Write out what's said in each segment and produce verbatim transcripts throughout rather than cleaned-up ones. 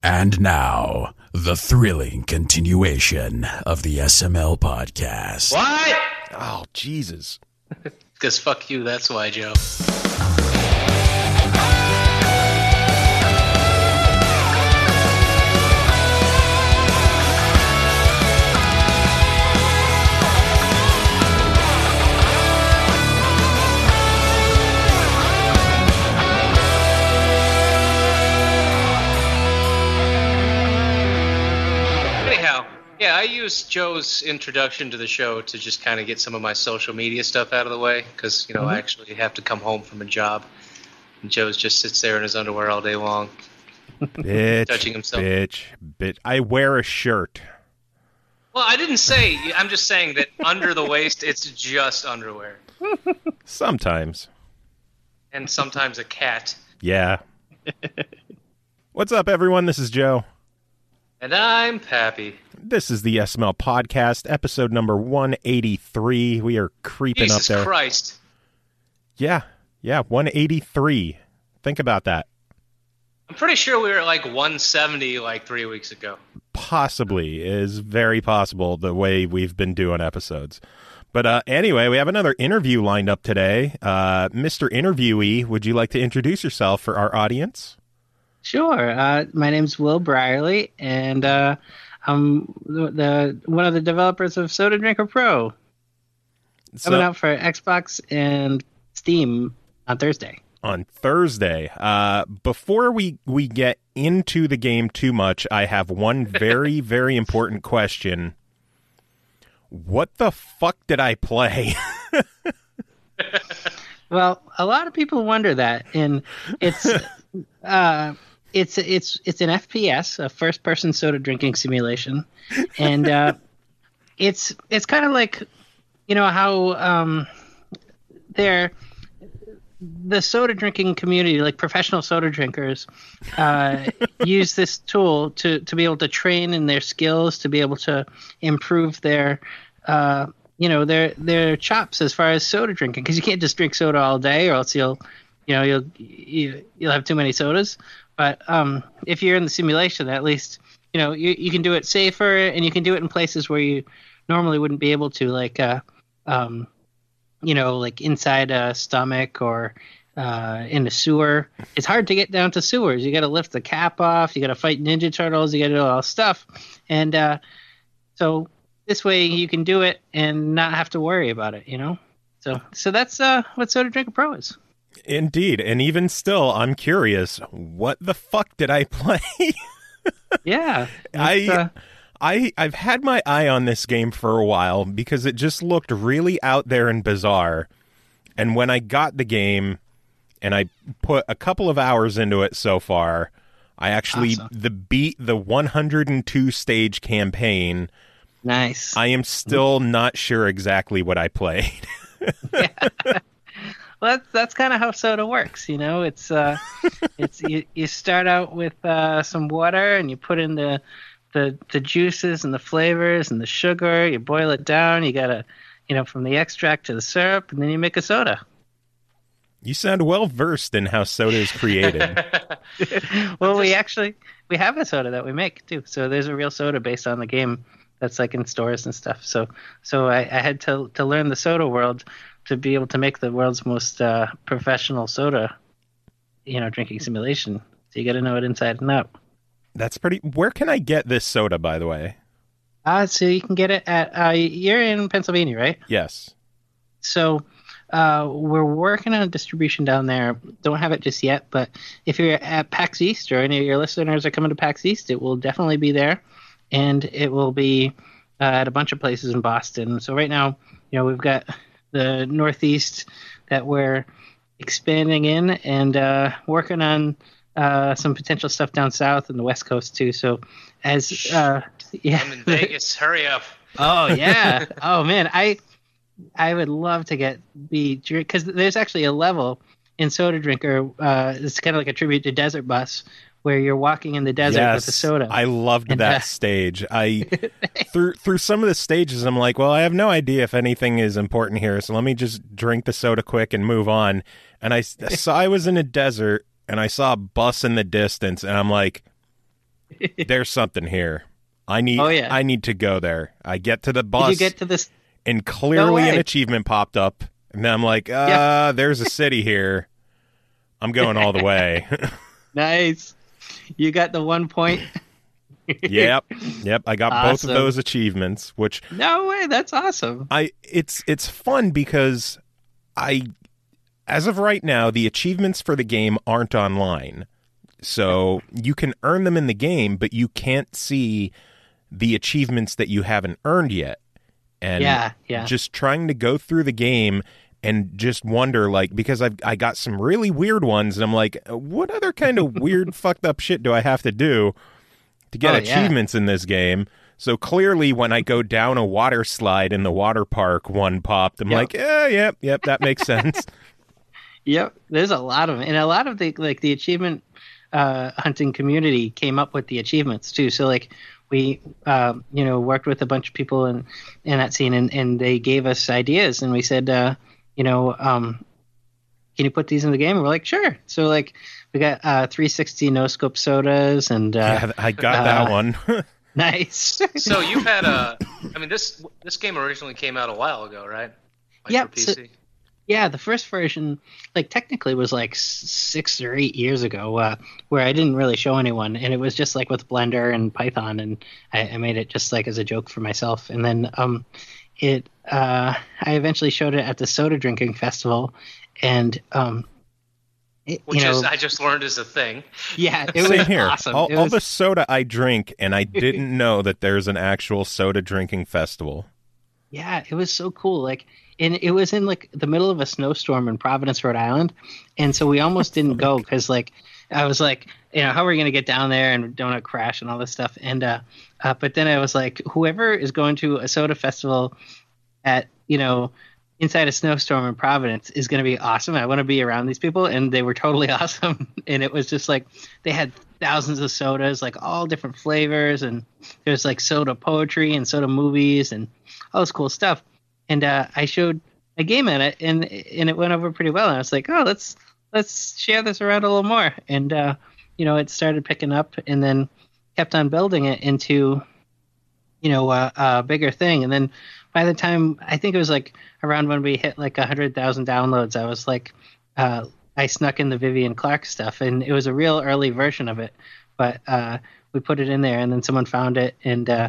And now, the thrilling continuation of the S M L podcast. What? Oh, Jesus. Because fuck you, that's why, Joe. Yeah, I used Joe's introduction to the show to just kind of get some of my social media stuff out of the way because, you know, mm-hmm. I actually have to come home from a job. And Joe's just sits there in his underwear all day long. Bitch, touching himself. Bitch, bitch. I wear a shirt. Well, I didn't say. I'm just saying that under the waist, it's just underwear. Sometimes. And sometimes a cat. Yeah. What's up, everyone? This is Joe. And I'm Pappy. This is the S M L Podcast, episode number one eighty-three. We are creeping Jesus up there. Christ. Yeah, yeah, one eighty-three. Think about that. I'm pretty sure we were at like one seventy like three weeks ago. Possibly. Is very possible the way we've been doing episodes. But uh, anyway, we have another interview lined up today. Uh, Mister Interviewee, would you like to introduce yourself for our audience? Sure. Uh, my name's Will Brierly, and uh, I'm the, the one of the developers of Soda Drinker Pro. So, coming out for Xbox and Steam on Thursday. On Thursday. Uh, before we, we get into the game too much, I have one very, very important question. What the fuck did I play? Well, a lot of people wonder that, and it's... Uh, It's it's it's an F P S, a first-person soda drinking simulation, and uh, it's it's kind of like, you know how um, they're the soda drinking community, like professional soda drinkers, uh, use this tool to, to be able to train in their skills, to be able to improve their uh, you know their their chops as far as soda drinking, because you can't just drink soda all day, or else you'll you know you'll you, you'll have too many sodas. But um, if you're in the simulation, at least, you know, you, you can do it safer, and you can do it in places where you normally wouldn't be able to, like, uh, um, you know, like inside a stomach or uh, in the sewer. It's hard to get down to sewers. You got to lift the cap off. You got to fight Ninja Turtles. You got to do all this stuff. And uh, so this way you can do it and not have to worry about it, you know? So so that's uh, what Soda Drinker Pro is. Indeed, and even still, I'm curious, what the fuck did I play? Yeah. I, uh, I, I've had my eye on this game for a while because it just looked really out there and bizarre. And when I got the game, and I put a couple of hours into it so far, I actually awesome. the beat the one hundred two stage campaign. Nice. I am still not sure exactly what I played. Yeah. Well, that's, that's kind of how soda works, you know. It's uh, it's you, you start out with uh, some water, and you put in the, the the juices and the flavors and the sugar. You boil it down. You gotta, you know, from the extract to the syrup, and then you make a soda. You sound well versed in how soda is created. Well, we actually we have a soda that we make too. So there's a real soda based on the game that's like in stores and stuff. So so I, I had to to learn the soda world to be able to make the world's most uh, professional soda, you know, drinking simulation. So you got to know it inside and out. That's pretty... Where can I get this soda, by the way? Uh, so you can get it at... Uh, you're in Pennsylvania, right? Yes. So uh, we're working on distribution down there. Don't have it just yet, but if you're at PAX East or any of your listeners are coming to PAX East, it will definitely be there. And it will be uh, at a bunch of places in Boston. So right now, you know, we've got... the Northeast that we're expanding in, and uh, working on uh, some potential stuff down south and the West Coast too. So as uh, yeah, I'm in Vegas. Hurry up! Oh yeah. Oh man, I I would love to get be because there's actually a level in Soda Drinker. Uh, it's kind of like a tribute to Desert Bus, where you're walking in the desert yes, with a soda. I loved and, that uh, stage. I through through some of the stages, I'm like, well, I have no idea if anything is important here, so let me just drink the soda quick and move on. And I saw I was in a desert, and I saw a bus in the distance, and I'm like, there's something here. I need Oh, yeah. I need to go there. I get to the bus Did you get to this? and clearly No an way. achievement popped up. And then I'm like, uh, Yeah. there's a city here. I'm going all the way. Nice. You got the one point. Yep. Yep. I got both Awesome. of those achievements, which No way. That's awesome. I it's it's fun because I as of right now, the achievements for the game aren't online. So you can earn them in the game, but you can't see the achievements that you haven't earned yet. And Yeah, yeah. just trying to go through the game and just wonder, like, because I've I got some really weird ones, and I'm like, what other kind of weird, fucked up shit do I have to do to get Oh, yeah. achievements in this game? So clearly, when I go down a water slide in the water park, one popped. I'm Yep. like, yeah, yep, yep, that makes sense. Yep, there's a lot of them, and a lot of the like the achievement uh, hunting community came up with the achievements too. So like we, um, you know, worked with a bunch of people in in that scene, and, and they gave us ideas, and we said, uh, you know, um, can you put these in the game? And we're like, sure. So like we got uh, three sixty no scope sodas, and uh, Yeah, I got that uh, one. nice. So you've had a. I mean, this this game originally came out a while ago, right? Like Yep, For so- P C. Yeah, the first version, like technically, was like s- six or eight years ago, uh, where I didn't really show anyone, and it was just like with Blender and Python, and I, I made it just like as a joke for myself. And then um, it, uh, I eventually showed it at the soda drinking festival, and um, it, Which you know, is I just learned is a thing. yeah, it Same was here. awesome. All, It all was- the soda I drink, and I didn't know that there's an actual soda drinking festival. Yeah, it was so cool. Like, and it was in like the middle of a snowstorm in Providence, Rhode Island, and so we almost didn't go because like I was like, you know, how are we gonna get down there and don't crash and all this stuff? And uh, uh, but then I was like, whoever is going to a soda festival at you know inside a snowstorm in Providence is going to be awesome. I want to be around these people, and they were totally awesome. And it was just like they had thousands of sodas, like all different flavors, and there's like soda poetry and soda movies and all this cool stuff. And uh, I showed a game in it, and and it went over pretty well. And I was like, oh, let's let's share this around a little more. And uh, you know, it started picking up, and then kept on building it into you know a, a bigger thing. And then by the time I think it was like around when we hit like a hundred thousand downloads, I was like, uh, I snuck in the Vivian Clark stuff, and it was a real early version of it, but uh, we put it in there, and then someone found it, and uh,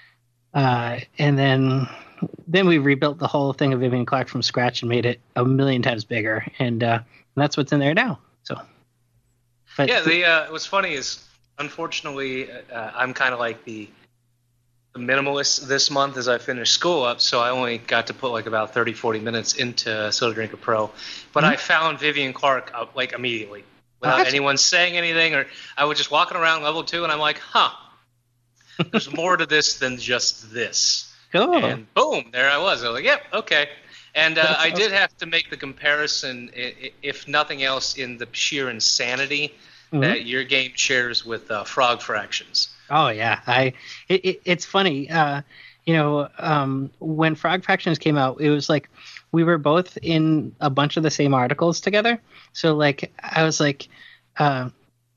uh, and then then we rebuilt the whole thing of Vivian Clark from scratch and made it a million times bigger, and, uh, and that's what's in there now. So, but Yeah, the uh, what's funny is unfortunately uh, I'm kind of like the, the minimalist this month as I finished school up, so I only got to put like about thirty, forty minutes into Soda Drinker Pro. But I found Vivian Clark uh, like immediately without that's- anyone saying anything, or I was just walking around level two and I'm like, huh, there's more to this than just this. cool. And boom, there I was. I was like, yep, okay. And uh, That's I did have to make the comparison, i- i- if nothing else, in the sheer insanity Mhm. that your game shares with uh, Frog Fractions. Oh yeah, I it, it, it's funny. Uh, you know, um, when Frog Fractions came out, it was like we were both in a bunch of the same articles together. So like I was like, uh,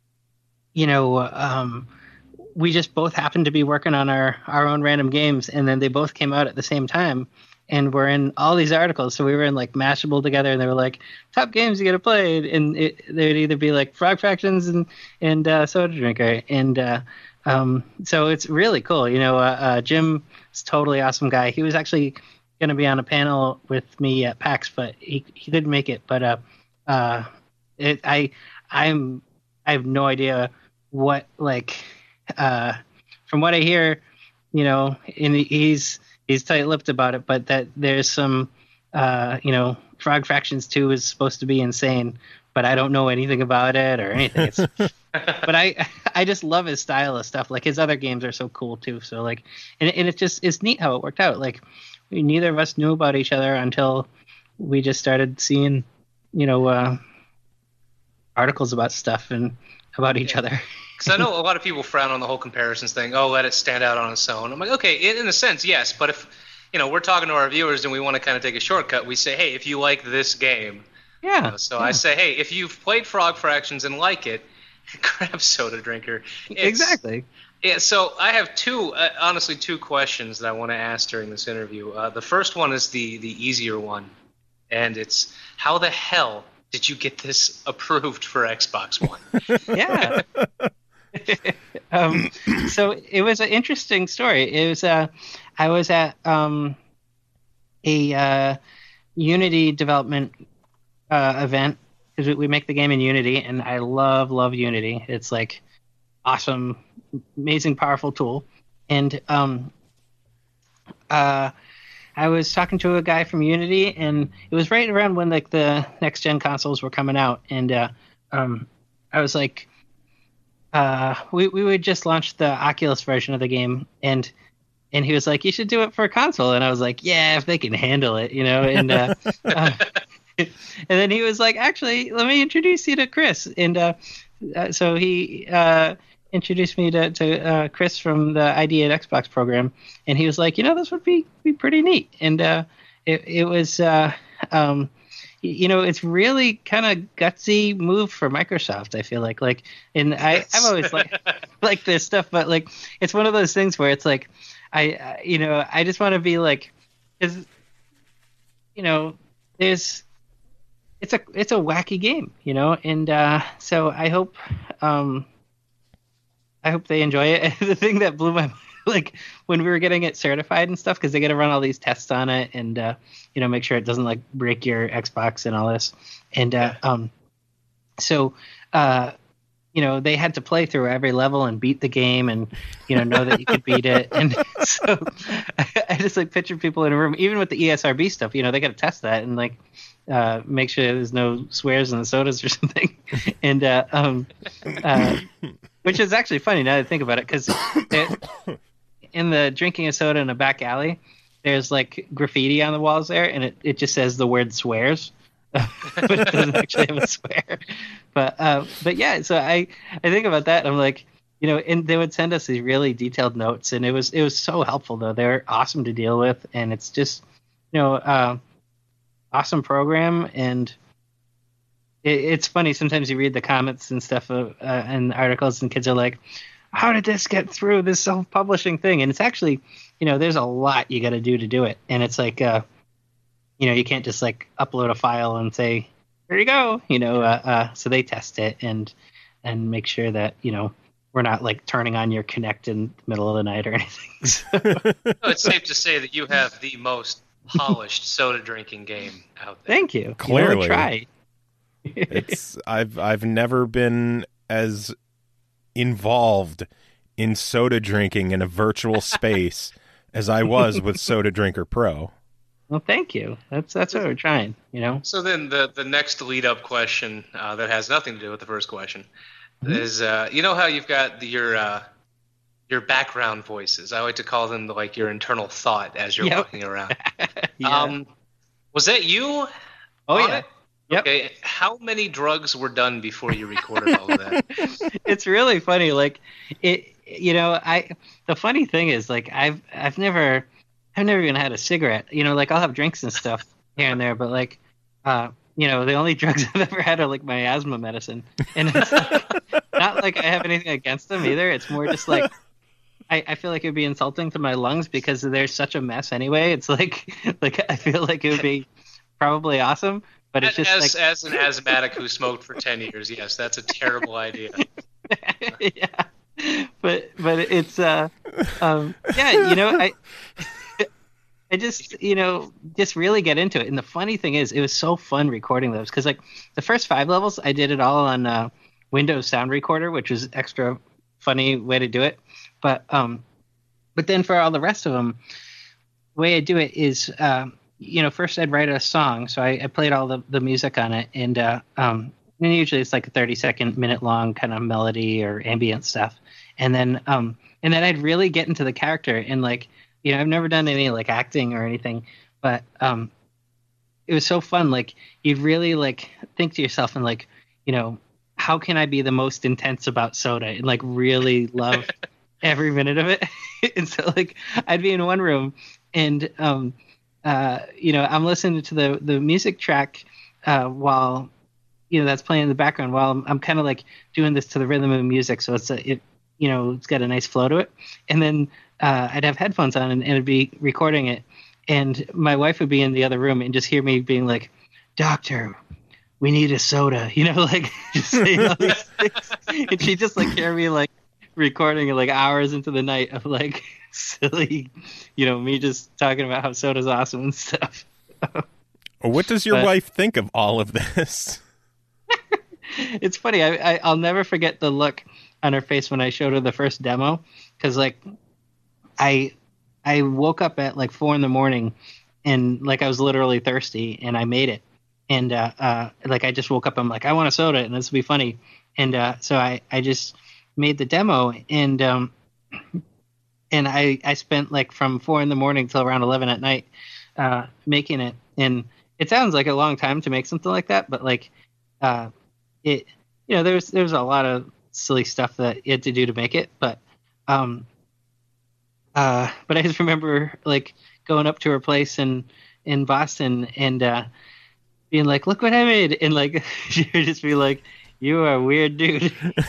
you know, um, we just both happened to be working on our our own random games, and then they both came out at the same time. And we're in all these articles, so we were in like Mashable together, and they were like top games you gotta play, and it, they'd either be like Frog Fractions and and uh, Soda Drinker, and uh, um, so it's really cool. You know, uh, uh, Jim is a totally awesome guy. He was actually going to be on a panel with me at PAX, but he he didn't make it. But uh, uh, it, I I'm I have no idea what like uh, from what I hear, you know, and he's he's tight-lipped about it, but that there's some uh, you know, Frog Fractions two is supposed to be insane, but I don't know anything about it or anything. It's, but I I just love his style of stuff. Like his other games are so cool too. So like, and and it's just it's neat how it worked out. Like we, neither of us knew about each other until we just started seeing, you know, uh, articles about stuff and about each Yeah. other. Because I know a lot of people frown on the whole comparisons thing. Oh, let it stand out on its own. I'm like, okay, in, in a sense, yes. But if, you know, we're talking to our viewers and we want to kind of take a shortcut, we say, hey, if you like this game. Yeah. You know, so yeah. I say, hey, if you've played Frog Fractions and like it, crab soda drinker. It's, Exactly. Yeah, so I have two, uh, honestly, two questions that I want to ask during this interview. Uh, the first one is the the easier one, and it's how the hell did you get this approved for Xbox One? Yeah. um, so it was an interesting story. It was uh, I was at um, a uh, Unity development uh, event because we, we make the game in Unity, and I love love Unity. It's like awesome, amazing, powerful tool. And um, uh, I was talking to a guy from Unity, and it was right around when like the next gen consoles were coming out, and uh, um, I was like, uh, we we would just launch the Oculus version of the game, and and he was like, you should do it for a console, and I was like, yeah, if they can handle it, you know, and. Uh, uh, and then he was like, actually, let me introduce you to Chris, and uh, uh, so he. Uh, introduced me to, to uh, Chris from the I D at Xbox program, and he was like, you know, this would be, be pretty neat. And uh, it, it was, uh, um, you know, it's really kind of gutsy move for Microsoft, I feel like. Like, and I, I've always like like this stuff, but like, it's one of those things where it's like, I, uh, you know, I just want to be like, because, you know, there's, it's a, it's a wacky game, you know, and uh, so I hope, um, I hope they enjoy it. The thing that blew my mind, like when we were getting it certified and stuff, because they got to run all these tests on it and uh, you know, make sure it doesn't like break your Xbox and all this. And uh, um, so uh, you know, they had to play through every level and beat the game, and you know, know that you could beat it. And so I, I just like picture people in a room, even with the E S R B stuff. You know, they got to test that and like uh, make sure there's no swears in the sodas or something. And uh, um, uh, which is actually funny now that I think about it, because in the drinking a soda in a back alley, there's like graffiti on the walls there, and it, it just says the word swears, but it doesn't actually have a swear. But uh, but yeah, so I, I think about that, and I'm like, you know, and they would send us these really detailed notes, and it was it was so helpful though. They're awesome to deal with, and it's just, you know, uh, awesome program. And it's funny, sometimes you read the comments and stuff uh, uh, and articles, and kids are like, how did this get through this self-publishing thing? And it's actually, you know, there's a lot you got to do to do it. And it's like, uh, you know, you can't just like upload a file and say, here you go, you know, uh, uh, so they test it and and make sure that, you know, we're not like turning on your Kinect in the middle of the night or anything. So. No, it's safe to say that you have the most polished soda drinking game out there. Thank you. Clearly. You know, try. It's I've I've never been as involved in soda drinking in a virtual space as I was with Soda Drinker Pro. Well, thank you. That's that's what we're trying, you know. So then the the next lead up question uh, that has nothing to do with the first question mm-hmm. is uh, you know how you've got the, your uh, your background voices. I like to call them the, like your internal thought as you're yep. walking around. yeah. Um, was that you? Oh yeah. It? Yep. Okay, how many drugs were done before you recorded all of that? It's really funny. Like it, you know, I. The funny thing is, like, I've, I've never, I've never even had a cigarette. You know, like I'll have drinks and stuff here and there, but like, uh, you know, the only drugs I've ever had are like my asthma medicine, and it's like, not like I have anything against them either. It's more just like. I, I feel like it would be insulting to my lungs because they're such a mess anyway. It's like, like I feel like it would be probably awesome. But it's just as, like... as an asthmatic who smoked for ten years, yes, that's a terrible idea. yeah, but but it's uh, um, yeah, you know, I I just you know just really get into it. And the funny thing is, it was so fun recording those because like the first five levels, I did it all on uh, Windows Sound Recorder, which was extra funny way to do it. But um, but then for all the rest of them, the way I do it is. Um, you know, first I'd write a song. So I, I played all the, the music on it. And, uh, um, and usually it's like a thirty second, minute long kind of melody or ambient stuff. And then, um, and then I'd really get into the character and like, you know, I've never done any like acting or anything, but, um, it was so fun. Like you'd really like think to yourself and like, you know, how can I be the most intense about soda and like really love every minute of it? And so like, I'd be in one room and, um, Uh, you know, I'm listening to the, the music track uh, while, you know, that's playing in the background while I'm, I'm kind of like doing this to the rhythm of music. So it's a, it, you know, it's got a nice flow to it. And then uh, I'd have headphones on and, and it'd be recording it. And my wife would be in the other room and just hear me being like, "Doctor, we need a soda," you know, like just saying all these things. And she just like hear me like recording it like hours into the night of like silly, you know, me just talking about how soda's awesome and stuff. What does your But- wife think of all of this? It's funny. I, I I'll never forget the look on her face when I showed her the first demo, because like I I woke up at like four in the morning and like I was literally thirsty and I made it. And uh, uh, like I just woke up, I'm like, I want a soda and this will be funny. And uh, so I, I just made the demo and um, and I, I spent like from four in the morning till around eleven at night uh, making it. And it sounds like a long time to make something like that, but like uh, it, you know, there's there's a lot of silly stuff that you had to do to make it, but um, uh, but I just remember like going up to her place in in Boston and uh, being like, "Look what I made," and like she would just be like, "You are a weird dude,"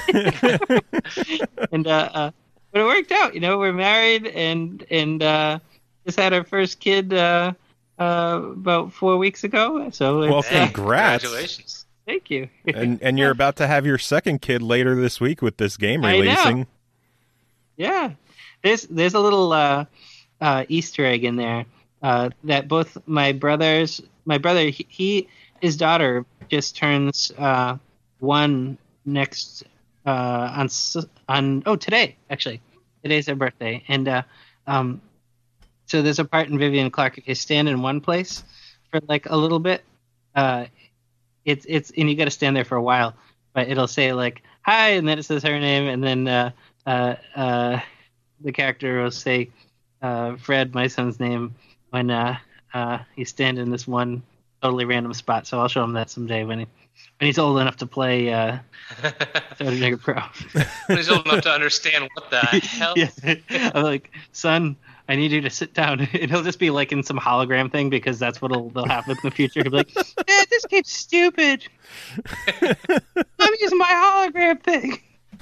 and uh, uh, but it worked out. You know, we're married and and uh, just had our first kid uh, uh, about four weeks ago. So Well, it's, uh, congrats. Congratulations. thank you. And and you're about to have your second kid later this week with this game I know. releasing. Yeah, there's there's a little uh, uh, Easter egg in there uh, that both my brothers, my brother, he, he his daughter just turns uh, one next uh, on s- on oh today actually today's her birthday, and uh, um, so there's a part in Vivian Clark if you stand in one place for like a little bit, uh, it's it's and you got to stand there for a while, but it'll say like hi, and then it says her name, and then uh, uh, uh, the character will say uh, Fred, my son's name, when uh, uh, he's standing in this one totally random spot. So I'll show him that someday when he when he's old enough to play uh, Soda Drinker Pro. When he's old enough to understand what the hell. Yeah. I'm like, son, I need you to sit down. And he'll just be like in some hologram thing because that's what'll they'll happen in the future. He'll be like, Dad, this game's stupid. I'm using my hologram thing.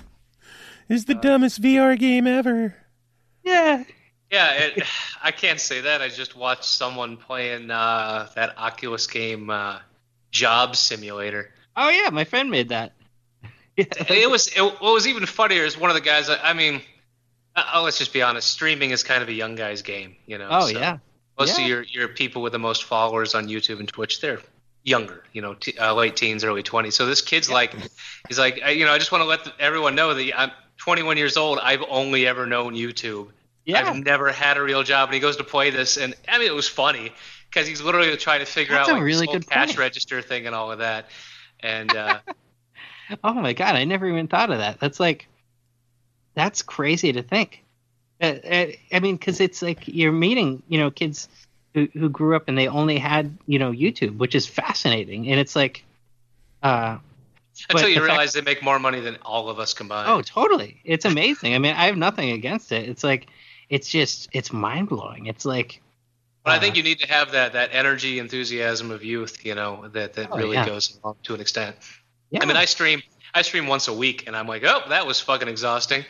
Is the dumbest V R game ever. Yeah. Yeah, it, I can't say that. I just watched someone playing uh, that Oculus game, uh, Job Simulator. Oh yeah, my friend made that. Yeah. It was. It, what was even funnier is one of the guys. I, I mean, uh, let's just be honest. Streaming is kind of a young guy's game, you know. Oh so yeah. Most Yeah. of your your people with the most followers on YouTube and Twitch, they're younger, you know, t- uh, late teens, early twenties. So this kid's like, he's like, I, you know, I just want to let the, everyone know that I'm twenty-one years old. I've only ever known YouTube. Yeah. I've never had a real job, and he goes to play this, and I mean, it was funny because he's literally trying to figure That's out a like really this whole good cash point. register thing and all of that. And uh, Oh my god, I never even thought of that. That's like, that's crazy to think. Uh, uh, I mean, because it's like you're meeting, you know, kids who who grew up and they only had, you know, YouTube, which is fascinating, and it's like, uh, but until you the fact- realize they make more money than all of us combined. oh, totally, it's amazing. I mean, I have nothing against it. It's like, it's just, it's mind blowing. It's like, But I think you need to have that that energy, enthusiasm of youth, you know, that that Oh, really yeah. goes along to an extent. yeah. I mean, I stream I stream once a week, and I'm like, oh, that was fucking exhausting.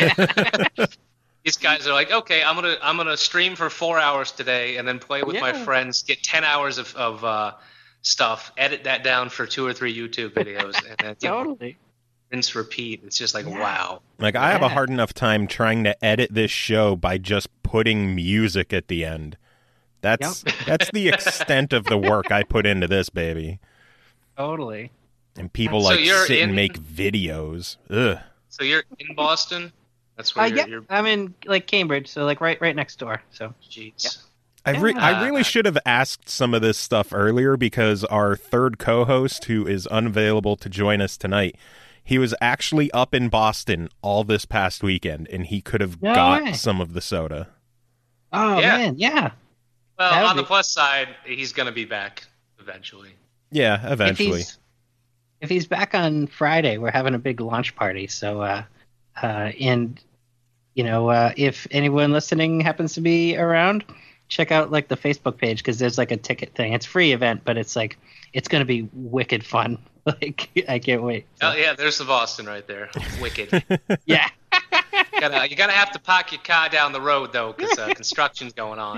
These guys are like, okay, I'm gonna I'm gonna stream for four hours today, and then play with my Yeah. friends, get ten hours of of uh, stuff, edit that down for two or three YouTube videos, and then you know, totally. rinse, repeat. It's just like, Yeah. wow. Like, I have a Yeah. hard enough time trying to edit this show by just putting music at the end. That's that's the extent of the work I put into this, baby. Totally. And people So like you're sit in- and make videos. Ugh. So you're in Boston? That's Uh, where you're, yeah, you're I'm in like Cambridge, so like right right next door. So jeez. I, re- Yeah. I really should have asked some of this stuff earlier because our third co-host, who is unavailable to join us tonight, he was actually up in Boston all this past weekend, and he could have No got way. some of the soda. oh Yeah. man, yeah. Well, That would on the be- plus side, he's going to be back eventually. Yeah, If eventually. he's, if he's back on Friday, we're having a big launch party. So, uh, uh, and you know, uh, if anyone listening happens to be around, check out like the Facebook page because there's like a ticket thing. It's a free event, but it's like it's gonna be wicked fun. Like I can't wait. So. Oh yeah, there's the Boston right there. Wicked. Yeah. you gotta, you gotta have to park your car down the road though, because uh, construction's going on.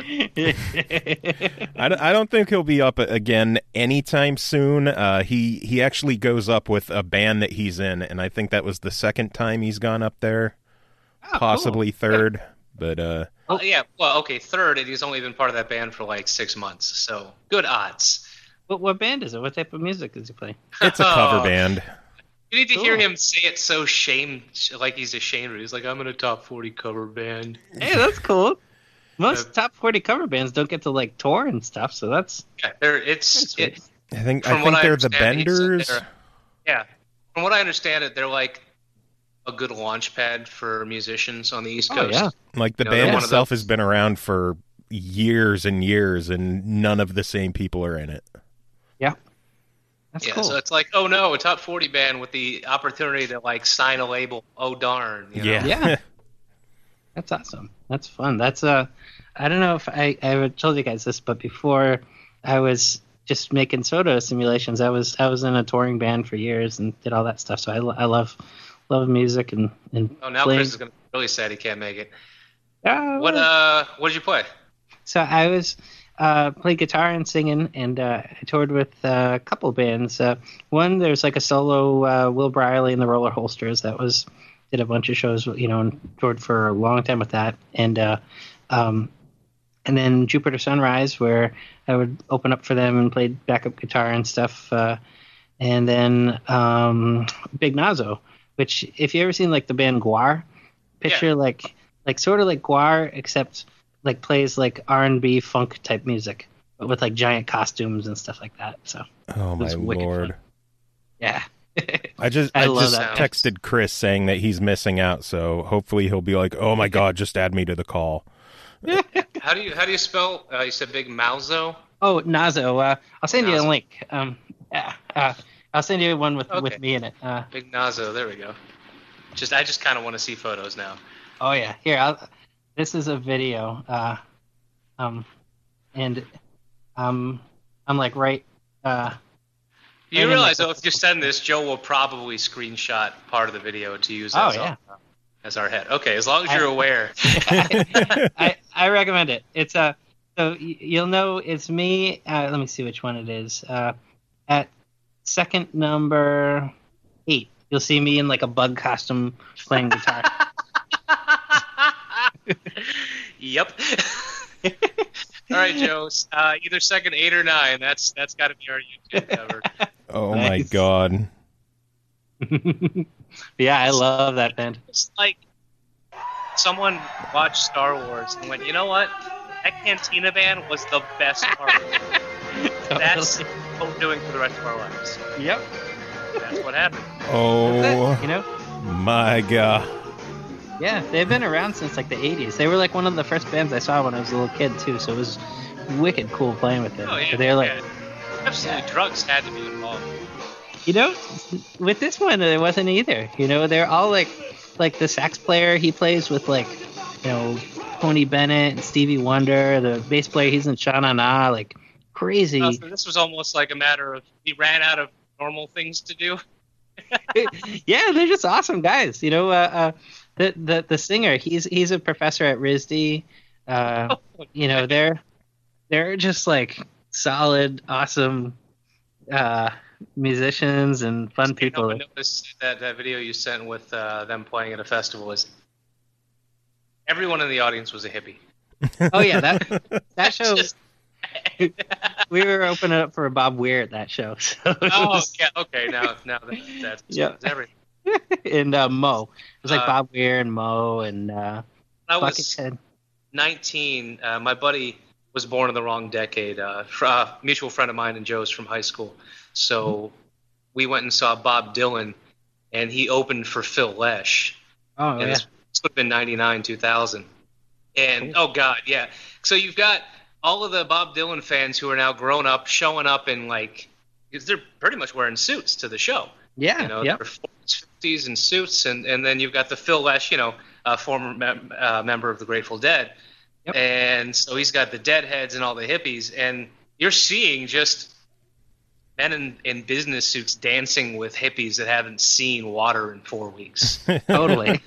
I, don't, I don't think he'll be up again anytime soon. Uh, he he actually goes up with a band that he's in, and I think that was the second time he's gone up there, Oh, possibly cool. third. But uh, Oh yeah, well okay, third, and he's only been part of that band for like six months, so good odds. What, what band is it? What type of music does he play? it's a cover Oh. band. You need to Cool. hear him say it so shame, like he's ashamed. He's like, I'm in a top forty cover band. Hey, that's cool. Most Uh, top forty cover bands don't get to like tour and stuff, so that's Yeah, they're, it's That's it, I think From I what think I they're the understand, he's- Benders. they're- yeah. From what I understand, it they're like a good launch pad for musicians on the East Oh, Coast. yeah. Like the You know, band they're one of itself those- has been around for years and years, and none of the same people are in it. that's Yeah, cool. so it's like, oh no, a top forty band with the opportunity to like sign a label. Oh darn, you know? Yeah. Yeah. That's awesome. That's fun. That's uh I don't know if I, I ever told you guys this, but before I was just making soda simulations, I was I was in a touring band for years and did all that stuff. So I, lo- I love love music and and Oh, now playing. Chris is gonna be really sad he can't make it. Ah, What uh, what did you play? So I was uh, played guitar and singing, and uh, I toured with uh, a couple bands. Uh, one, there's like a solo uh, Will Briley and the Roller Holsters. That was did a bunch of shows, you know, and toured for a long time with that. And uh, um, and then Jupiter Sunrise, where I would open up for them and played backup guitar and stuff. Uh, and then um, Big Nazo, which if you ever seen like the band Guar, picture Yeah. like like sort of like Guar, except like plays like R and B funk type music, but with like giant costumes and stuff like that. So Oh my was wicked lord! fun. yeah, I just I I, love just that. texted Chris saying that he's missing out, so hopefully he'll be like, "Oh my god, just add me to the call." How do you how do you spell? Uh, you said Big Mauzo. Oh, Nazo, uh, I'll send you a Nazo. link. Um, yeah, uh, I'll send you one with Okay. with me in it. Uh, Big Nazo. There we go. Just I just kind of want to see photos now. oh yeah, here. I'll, this is a video. Uh, um, and um, I'm like right. Uh, You Right in realize the- though, if you send this, Joe will probably screenshot part of the video to use Oh, as, yeah. our, as our head. Okay, as long as I- you're aware. I, I recommend it. It's a uh, so y- you'll know it's me. Uh, let me see which one it is. Uh, at second number eight, you'll see me in like a bug costume playing guitar. Yep. All right, Joe. Uh, either second eight or nine. That's that's got to be our YouTube cover. Oh my Nice. god! Yeah, I love that band. It's like someone watched Star Wars and went, you know what? That Cantina band was the best part. That's what we're doing for the rest of our lives. Yep. That's what happened. Oh You know. my god! Yeah, they've been around since like the eighties. They were like one of the first bands I saw when I was a little kid too. So it was wicked cool playing with them. Oh yeah. They're like, yeah. Absolutely, drugs had to be involved. you know, with this one there wasn't either. You know, they're all like, like the sax player he plays with like, you know, Tony Bennett and Stevie Wonder. The bass player he's in Sha Na Na, like crazy. Uh, so this was almost like a matter of he ran out of normal things to do. Yeah, they're just awesome guys. You know, uh, uh, the the the singer he's he's a professor at R I S D. Uh, you know, they're they're just like solid, awesome uh, musicians and fun people. You know, I noticed that that video you sent with uh, them playing at a festival is everyone in the audience was a hippie. Oh yeah, that that show. Just- We were opening up for Bob Weir at that show. So it oh was- yeah, okay. Now now that that's Yeah. that's everything. and uh, Mo. It was like Uh, Bob Weir and Mo and uh, I was Buckethead. nineteen. Uh, my buddy was born in the wrong decade. Uh, fr- uh, mutual friend of mine and Joe's from high school. So we went and saw Bob Dylan, and he opened for Phil Lesh. Oh and yeah. this, this would have been ninety-nine, two thousand. And oh god, yeah. So you've got all of the Bob Dylan fans who are now grown up showing up in like, 'cause they're pretty much wearing suits to the show. Yeah. You know, yep. they're forties, fifties in suits, and, and then you've got the Phil Lesh, you know, uh, former mem- uh, member of the Grateful Dead, Yep. And so he's got the deadheads and all the hippies, and you're seeing just men in, in business suits dancing with hippies that haven't seen water in four weeks. Totally.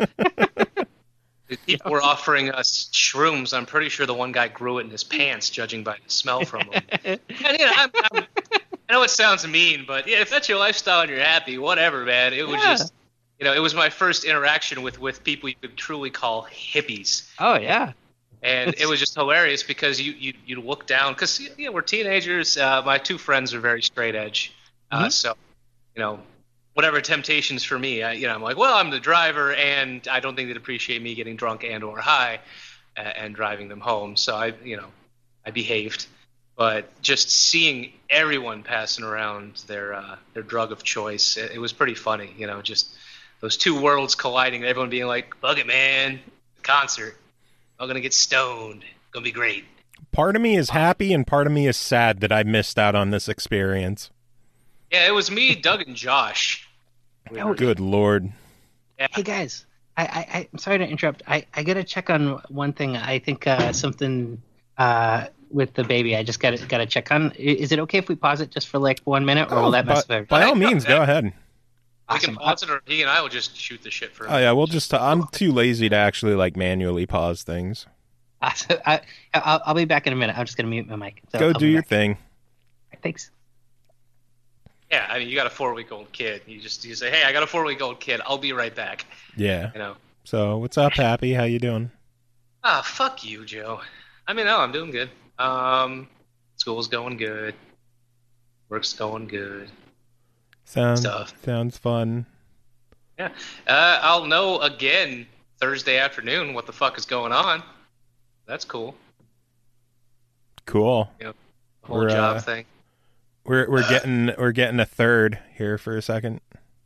People were offering us shrooms. I'm pretty sure the one guy grew it in his pants, judging by the smell from them. And you know, I'm, I'm, I know it sounds mean, but yeah, if that's your lifestyle and you're happy, whatever, man. It was Yeah. just, you know, it was my first interaction with, with people you could truly call hippies. Oh yeah. And it was just hilarious because you you you look down because you know, we're teenagers. Uh, my two friends are very straight edge, uh, Mhm. so you know whatever temptations for me, I, you know I'm like, well, I'm the driver, and I don't think they'd appreciate me getting drunk and or high uh, and driving them home. So I you know I behaved, but just seeing everyone passing around their uh, their drug of choice, it, it was pretty funny. You know, just those two worlds colliding, and everyone being like, "Bug it, man, concert." I'm gonna get stoned. Gonna be great. Part of me is happy and part of me is sad that I missed out on this experience. Yeah, it was me, Doug, and Josh. We Oh, were- Good Lord. yeah. Hey guys, I, I I'm sorry to interrupt. I I gotta check on one thing. I think uh, something uh with the baby. I just gotta gotta check on. I- Is it okay if we pause it just for like one minute, or will that mess by, with by everything? all means, go ahead. We Awesome. can pause it, or he and I will just shoot the shit for him. Oh yeah, we'll just. I'm too lazy to actually like manually pause things. Awesome. I, I'll, I'll be back in a minute. I'm just gonna mute my mic. So Go I'll do be your back. thing. Thanks. Yeah, I mean, you got a four-week-old kid. You just you say, "Hey, I got a four-week-old kid. I'll be right back." Yeah. You know. So what's up, Happy? How you doing? Ah, fuck you, Joe. I mean, no, I'm doing good. Um, school's going good. Work's going good. Sounds Stuff. sounds fun. Yeah. Uh, I'll know again Thursday afternoon what the fuck is going on. That's cool. Cool. The whole We're, job uh, thing. We're we're getting we're getting a third here for a second.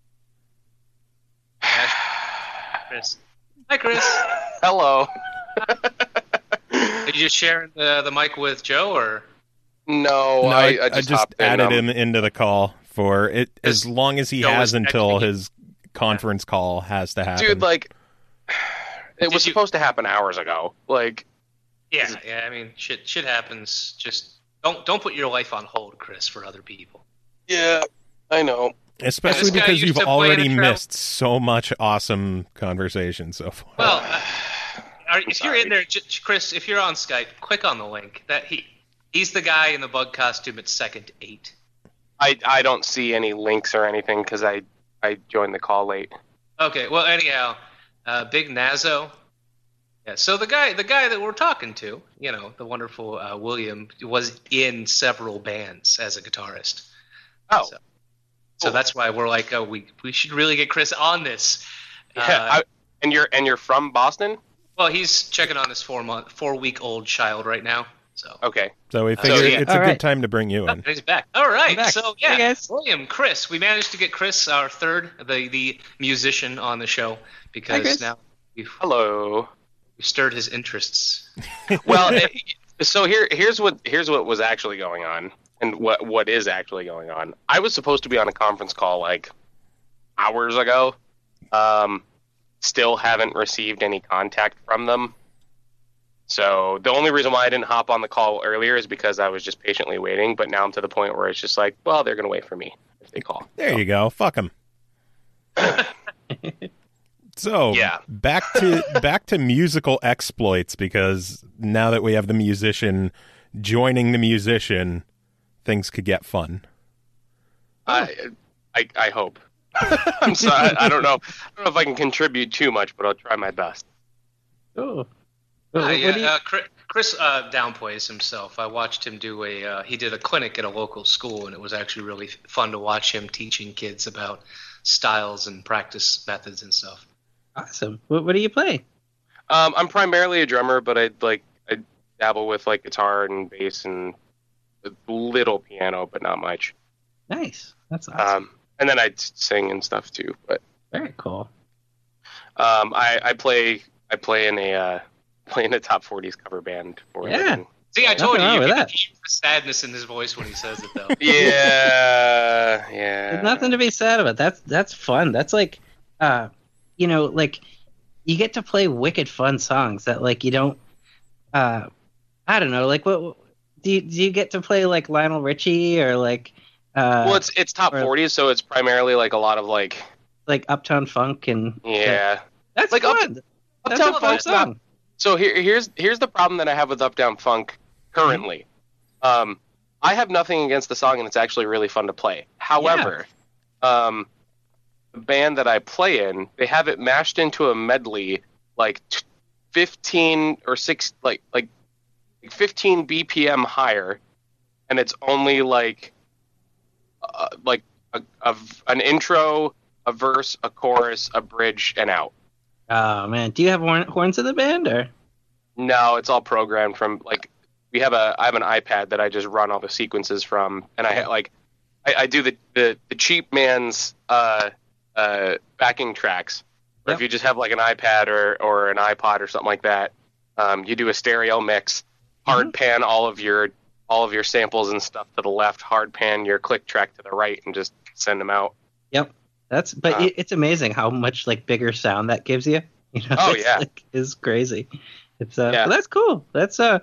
Chris. Hi, Chris. Hello. Are you just sharing the, the mic with Joe, or? No, No, I, I just, hopped in, added um, him into the call for it as Because long as he Joe has was until texting you. his conference call has to happen. dude. Like, it was you- supposed to happen hours ago. Like, Yeah, yeah. I mean, shit, shit happens. Just don't don't put your life on hold, Chris, for other people. yeah, I know. Especially This guy because used you've to play already in a travel- missed so much awesome conversation so far. Well, uh, are, if you're sorry. in there, j- Chris, if you're on Skype, click on the link. That he he's the guy in the bug costume at second eight. I I don't see any links or anything because I I joined the call late. Okay, well, anyhow, uh, Big Nazo. Yeah, so the guy, the guy that we're talking to, you know, the wonderful uh, William, was in several bands as a guitarist. Oh, So, so that's why we're like, oh, we we should really get Chris on this. yeah. Uh, I, and you're and you're from Boston? well, he's checking on his four month, four week old child right now. So Okay. So we So, figured yeah. it's a All good right. time to bring you Oh, in. he's back. All right. I'm back. So yeah, Hey, guys. William, Chris, we managed to get Chris, our third, the the musician, on the show because Chris. now we've, Hello. we've stirred his interests. Well, it, so here here's what here's what was actually going on, and what what is actually going on. I was supposed to be on a conference call like hours ago. Um, still haven't received any contact from them. So the only reason why I didn't hop on the call earlier is because I was just patiently waiting. But now I'm to the point where it's just like, well, they're gonna wait for me if they call. There you go. Fuck him. So Yeah. back to back to musical exploits, because now that we have the musician joining the musician, things could get fun. I I, I hope. I'm sorry. I don't know. I don't know if I can contribute too much, but I'll try my best. Oh. Uh, What yeah, do you- uh, Chris, Chris uh, downplays himself. I watched him do a. Uh, he did a clinic at a local school, and it was actually really fun to watch him teaching kids about styles and practice methods and stuff. Awesome. What, what do you play? Um, I'm primarily a drummer, but I like I dabble with like guitar and bass and a little piano, but not much. Nice. That's awesome. Um, and then I sing and stuff too. But Very cool. um, I, I play I play in a uh, play in a top forties cover band for a Yeah. living. See, I told Nothing you, wrong you with can that. hear the sadness in his voice when he says it, though. Yeah, yeah. There's nothing to be sad about. That's that's fun. That's like, uh, you know, like you get to play wicked fun songs that like you don't, uh, I don't know, like what do you do you get to play like Lionel Richie or like uh, well, it's it's top or- forties, so it's primarily like a lot of like like Uptown Funk and yeah. that's Like, like Up- fun. That's Uptown a fun Funk's not- song. So here here's here's the problem that I have with Up Down Funk currently. Um, I have nothing against the song, and it's actually really fun to play. However, um, the band that I play in, they have it mashed into a medley like t- fifteen or six like like fifteen B P M higher, and it's only like uh, like a, a, an intro, a verse, a chorus, a bridge, and out. Oh man, do you have horn- horns in the band or? No, it's all programmed from like we have a I have an iPad that I just run all the sequences from, and I like I, I do the, the the cheap man's uh uh backing tracks. Or Yep. if you just have like an iPad or or an iPod or something like that, um, you do a stereo mix, hard pan all of your all of your samples and stuff to the left, hard pan your click track to the right, and just send them out. Yep, that's but Uh, it, it's amazing how much like bigger sound that gives you. You know, Oh, it's, yeah. like, it's crazy. It's uh, Yeah. but that's cool. That's uh,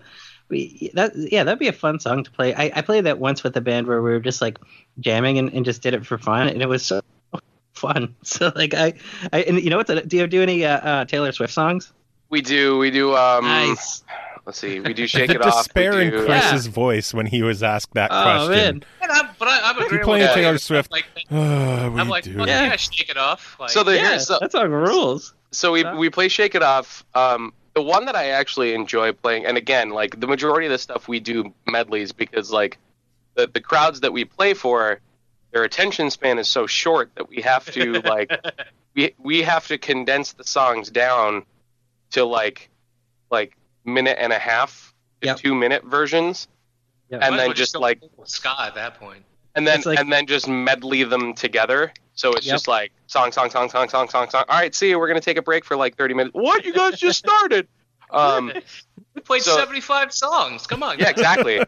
we that yeah, that'd be a fun song to play. I, I played that once with a band where we were just like jamming and, and just did it for fun, and it was so fun. So like I, I and you know what? Do you do any uh, uh, Taylor Swift songs? We do we do um Nice. let's see we do Shake the It Off. we despair in do- Chris's voice when he was asked that Oh question. man, And I'm, but I, I'm You agreeing playing with Taylor you. Swift? Like, Uh, we I'm like, do. fuck Yeah. yeah, shake it off. Like, So the yeah, here's the, that song rules. So we Huh? we play Shake It Off. Um, the one that I actually enjoy playing, and again, like the majority of the stuff we do medleys because like the the crowds that we play for, their attention span is so short that we have to like we we have to condense the songs down to like like minute and a half to Yep. two minute versions, Yep. and might as then well just go like with ska at that point. and then It's like- and then just medley them together. So it's Yep. just like song, song, song, song, song, song, song. All right, see you. We're gonna take a break for like thirty minutes. What? You guys just started? Um, We played so- seventy-five songs. Come on. yeah, guys. exactly.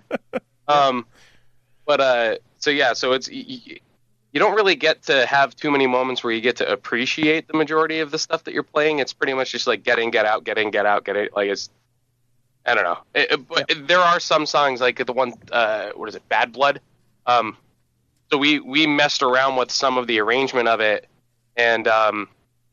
Um, but uh, so yeah, so it's y- y- you don't really get to have too many moments where you get to appreciate the majority of the stuff that you're playing. It's pretty much just like get in, get out, get in, get out, get it. Like it's I don't know. It, it- but there are some songs like the one uh, what is it, Bad Blood. Um, so we we messed around with some of the arrangement of it, and um,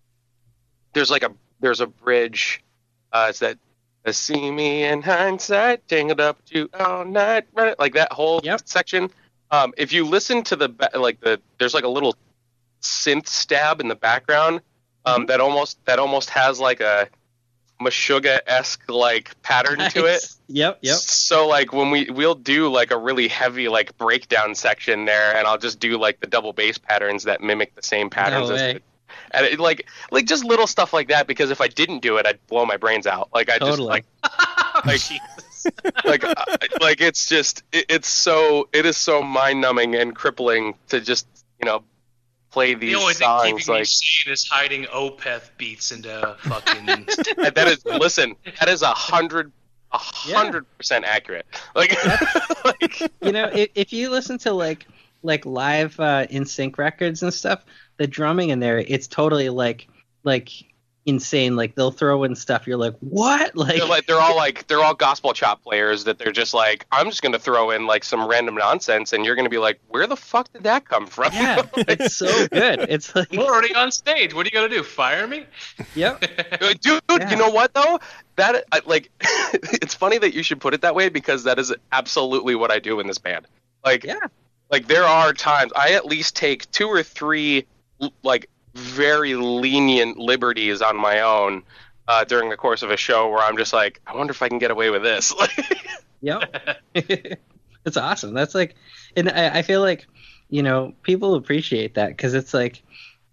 there's like a there's a bridge. Uh, it's that uh, see me in hindsight, tangled up with you all night, right? Like that whole Yep. section. Um, if you listen to the ba- like the there's like a little synth stab in the background um, that almost that almost has like a Meshuggah esque like pattern to it. Nice. Yep, yep. So like when we we'll do like a really heavy like breakdown section there, and I'll just do like the double bass patterns that mimic the same patterns. No as way. the, and it, like like just little stuff like that, because if I didn't do it, I'd blow my brains out. Like I just Totally. like like like I- like it's just it, it's so it is so mind numbing and crippling to just you know play The these only thing songs keeping me like sane is hiding Opeth beats into fucking. and that is listen that is a hundred a hundred percent accurate. Like, like You know, if, if you listen to like like live uh, in sync records and stuff, the drumming in there, it's totally like like insane. Like they'll throw in stuff, you're like, what? Like, they're like they're all like they're all gospel chop players that they're just like I'm just gonna throw in like some random nonsense and you're gonna be like where the fuck did that come from? yeah, it's so good. It's like, We're already on stage. What are you gonna do? Fire me? yep, Dude, Yeah. you know what though? That I, like it's funny that you should put it that way because that is absolutely what I do in this band. Like yeah, like there are times I at least take two or three l- like very lenient liberties on my own uh, during the course of a show where I'm just like, I wonder if I can get away with this. yep. It's awesome. That's like, and I, I feel like, you know, people appreciate that because it's like,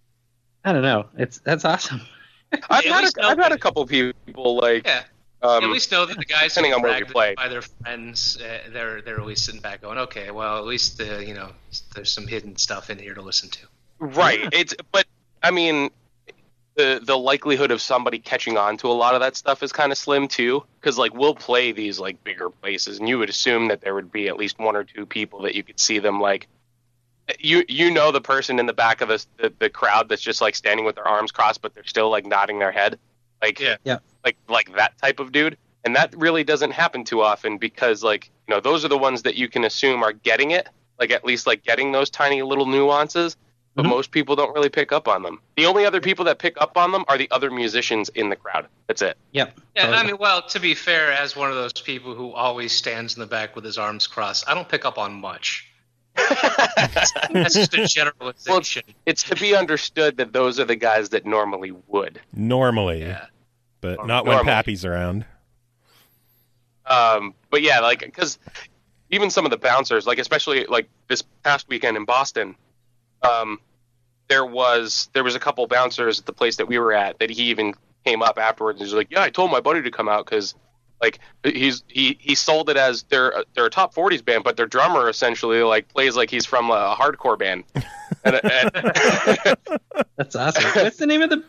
I don't know, it's that's awesome. I've Yeah, at had least a, know I've had a that- couple people like Yeah. um, At least know that the guys who depending on where we bragged play. by their friends, uh, they're they're always sitting back going, okay, well at least uh, you know there's some hidden stuff in here to listen to. right. It's but I mean the the likelihood of somebody catching on to a lot of that stuff is kind of slim too, because like we'll play these like bigger places, and you would assume that there would be at least one or two people that you could see them like. You you know the person in the back of the, the the crowd that's just like standing with their arms crossed, but they're still like nodding their head, like Yeah. Yeah. like like that type of dude. And that really doesn't happen too often because, like, you know, those are the ones that you can assume are getting it, like at least like getting those tiny little nuances. But mm-hmm. most people don't really pick up on them. The only other people that pick up on them are the other musicians in the crowd. That's it. Yep. Yeah, totally. I mean, well, to be fair, as one of those people who always stands in the back with his arms crossed, I don't pick up on much. That's just a generalization. Well, it's, it's to be understood that those are the guys that normally would. Normally. Yeah. But normally. not when normally. Pappy's around. Um, but yeah, like, because even some of the bouncers, like, especially, like, this past weekend in Boston, um, there was there was a couple bouncers at the place that we were at that he even came up afterwards and was like, yeah, I told my buddy to come out because, like, he's he, he sold it as they're they're a top forties band, but their drummer essentially like plays like he's from a hardcore band. and, and That's awesome. What's the name of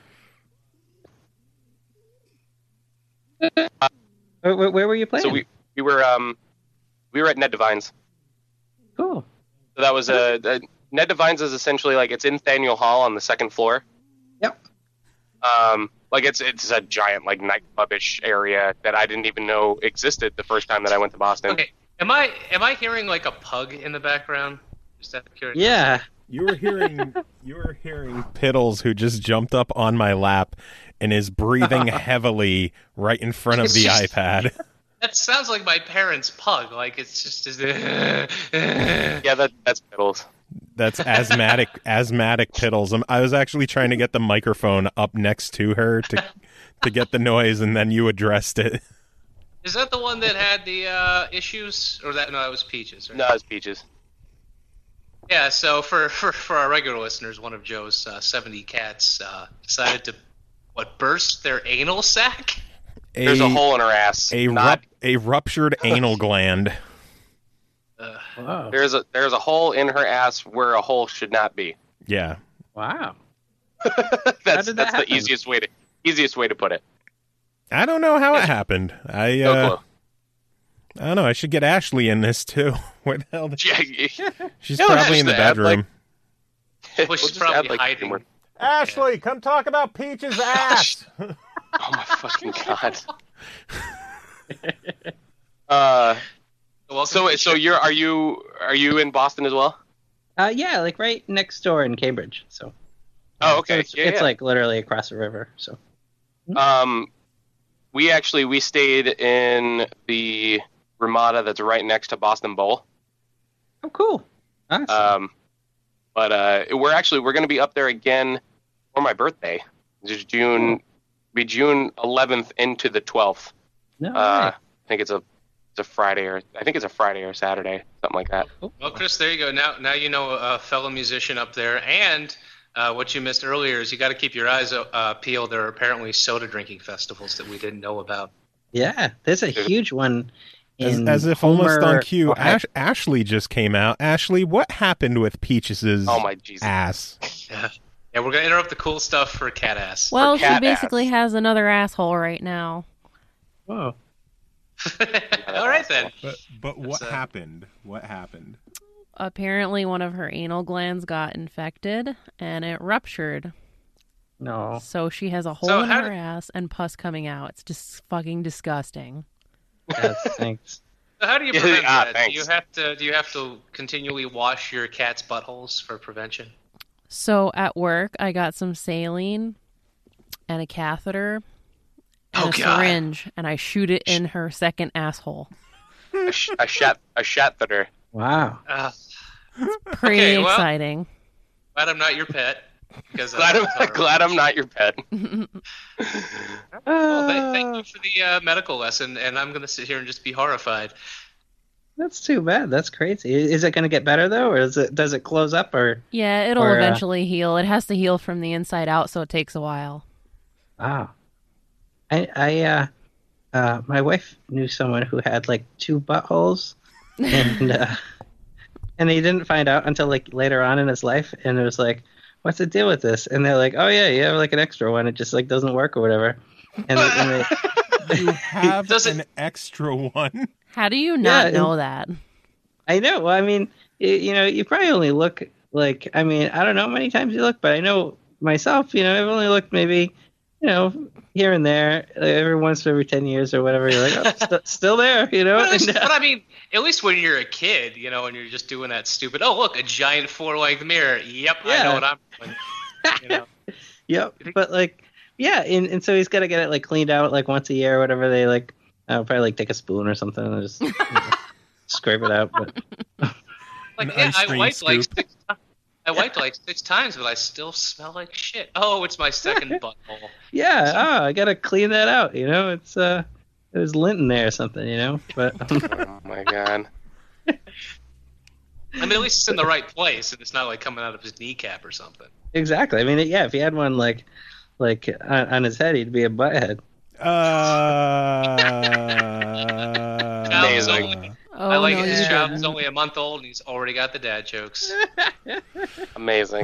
the? where, where were you playing? So we we were um we were at Ned Devine's. Cool. So that was a. a Ned Devine's is essentially like it's in Faneuil Hall on the second floor. Yep. Um, like it's it's a giant like nightclubish area that I didn't even know existed the first time that I went to Boston. Okay, am I am I hearing like a pug in the background? Just out of curiosity. Yeah. You were hearing you were hearing Piddles, who just jumped up on my lap and is breathing heavily right in front of It's the just- iPad. That sounds like my parents' pug. Like it's just. Is Yeah, that that's Piddles. That's asthmatic, asthmatic Piddles. I'm, I was actually trying to get the microphone up next to her to to get the noise, and then you addressed it. Is that the one that had the uh, issues, or that? No, that was Peaches. Right? No, it's Peaches. Yeah. So for, for, for our regular listeners, one of Joe's uh, seventy cats uh, decided to what burst their anal sac. A, There's a hole in her ass. A not... rup- a ruptured anal gland. Uh, Wow. There's a there's a hole in her ass where a hole should not be. Yeah. Wow. that's How did that that's happen? the easiest way to easiest way to put it. I don't know how it happened. I No uh, clue. I don't know. I should get Ashley in this too. Where the hell? Did... Yeah, She's Yeah, probably in the just add, bedroom. like- Well, she's just probably add, like, hiding. humor. Ashley, come talk about Peach's ass. Oh my fucking god. uh, Welcome so to the so show. you're are you are you in Boston as well? Uh, yeah, like right next door in Cambridge. So. Oh, okay. So it's Yeah, it's yeah. like literally across the river. So. Um, we actually we stayed in the Ramada that's right next to Boston Bowl. Oh, cool. Awesome. Um, but uh, we're actually we're going to be up there again for my birthday. It's June, be June eleventh into the twelfth. no. Uh, way. I think it's a it's a Friday or I think it's a Friday or Saturday, something like that. Well, Chris, there you go. Now, now you know a fellow musician up there, and uh, what you missed earlier is you got to keep your eyes uh, peeled. There are apparently soda drinking festivals that we didn't know about. Yeah, there's a huge one. As, In as if Homer, almost on cue, Ohio. Ash, Ashley just came out. Ashley, what happened with Peach's Oh my Jesus! ass? Yeah, yeah, we're gonna interrupt the cool stuff for cat ass. Well, she cat basically ass. has another asshole right now. Whoa. All right then. But but what That's, uh, happened? What happened? Apparently, one of her anal glands got infected and it ruptured. No. So she has a hole So in how her did- ass and pus coming out. It's just fucking disgusting. Yes, thanks. So how do you Yeah, prevent ah, that? thanks. Do you have to do you have to continually wash your cat's buttholes for prevention? So at work, I got some saline and a catheter and Oh, a God. syringe, and I shoot it in her second asshole. A, sh- a shat a shat that her. Wow. Uh, Pretty Okay, well- exciting. glad I'm not your pet. Because Glad I'm glad I'm not your pet. Well, th- thank you for the uh, medical lesson, and I'm going to sit here and just be horrified. That's too bad. That's crazy. Is it going to get better though, or is it does it close up, or? Yeah, it'll Or, uh, eventually heal. It has to heal from the inside out, so it takes a while. Wow. I I uh, uh my wife knew someone who had like two buttholes, and uh, and he didn't find out until like later on in his life, and it was like, what's the deal with this? And they're like, oh yeah, you have like an extra one. It just like doesn't work or whatever. And, they, and they, You have Does it- an extra one. How do you not Yeah, know that? I know. Well, I mean, you, you know, you probably only look like, I mean, I don't know how many times you look, but I know myself, you know, I've only looked maybe you know, here and there, every once every ten years or whatever, you're like, oh, st- still there, you know. But, And, uh, but I mean, at least when you're a kid, you know, and you're just doing that stupid. Oh, look, a giant four-length mirror. Yep, I Yeah. know what I'm doing. You know? Yep, but like, yeah, and, and so he's got to get it like cleaned out like once a year or whatever. They like, I'll probably like take a spoon or something and just you know, scrape it out. But Like, An yeah, ice I cream wiped like scoop. six times. I wiped like six times, but I still smell like shit. Oh, it's my second butthole. yeah, oh, I got to clean that out. You know, it's uh, it was lint in there or something. You know, but Oh my god. I mean, at least it's in the right place, and it's not like coming out of his kneecap or something. exactly. I mean, yeah, if he had one like like on, on his head, he'd be a butthead. Uh, Child's Amazing. only, Oh, I like no, it. you His child is didn't. only a month old, and he's already got the dad jokes. Amazing.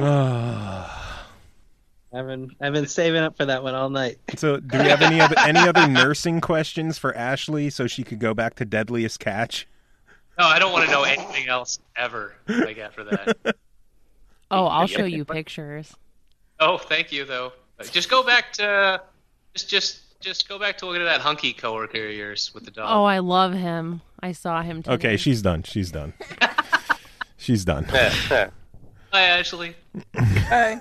I've been I've been saving up for that one all night. so, do we have any other any other nursing questions for Ashley so she could go back to Deadliest Catch? No, I don't want to know anything else ever. Like after that. Oh, I'll show you pictures. Oh, thank you though. Just go back to just just just go back to looking at that hunky coworker of yours with the dog. Oh, I love him. I saw him today. Okay, she's done. She's done. She's done. Hi, Ashley. Hi.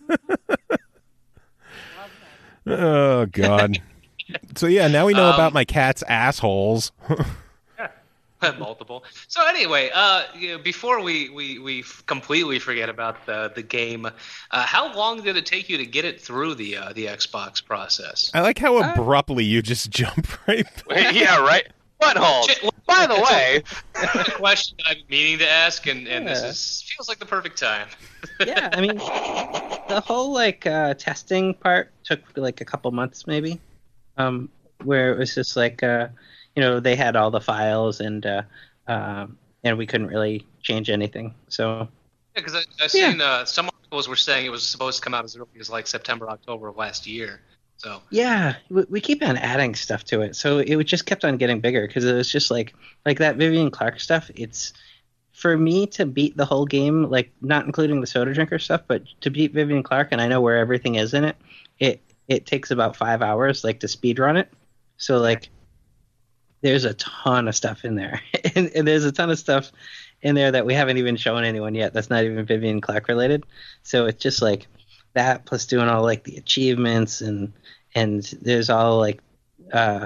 Oh God. So yeah, now we know Um, about my cat's assholes. Multiple. So anyway, uh, you know, before we, we, we f- completely forget about the the game, uh, how long did it take you to get it through the uh, the Xbox process? I like how abruptly you just jump right. Yeah, right. Butthole. Shit, By the way, It's a question that I've been meaning to ask, and, and this Yeah. is feels like the perfect time. Yeah, I mean, the whole like uh, testing part took like a couple months maybe, um, where it was just like uh, you know they had all the files and uh, um, and we couldn't really change anything. So Yeah, because I've seen uh, some articles were saying it was supposed to come out as early as like September, October of last year. So yeah, we, we keep on adding stuff to it, so it just kept on getting bigger because it was just like like that Vivian Clark stuff. It's for me to beat the whole game, like not including the soda drinker stuff, but to beat Vivian Clark, and I know where everything is in it. It it takes about five hours, like to speed run it. So like, there's a ton of stuff in there, and, and there's a ton of stuff in there that we haven't even shown anyone yet. That's not even Vivian Clark related. So it's just like that plus doing all like the achievements and and there's all like uh,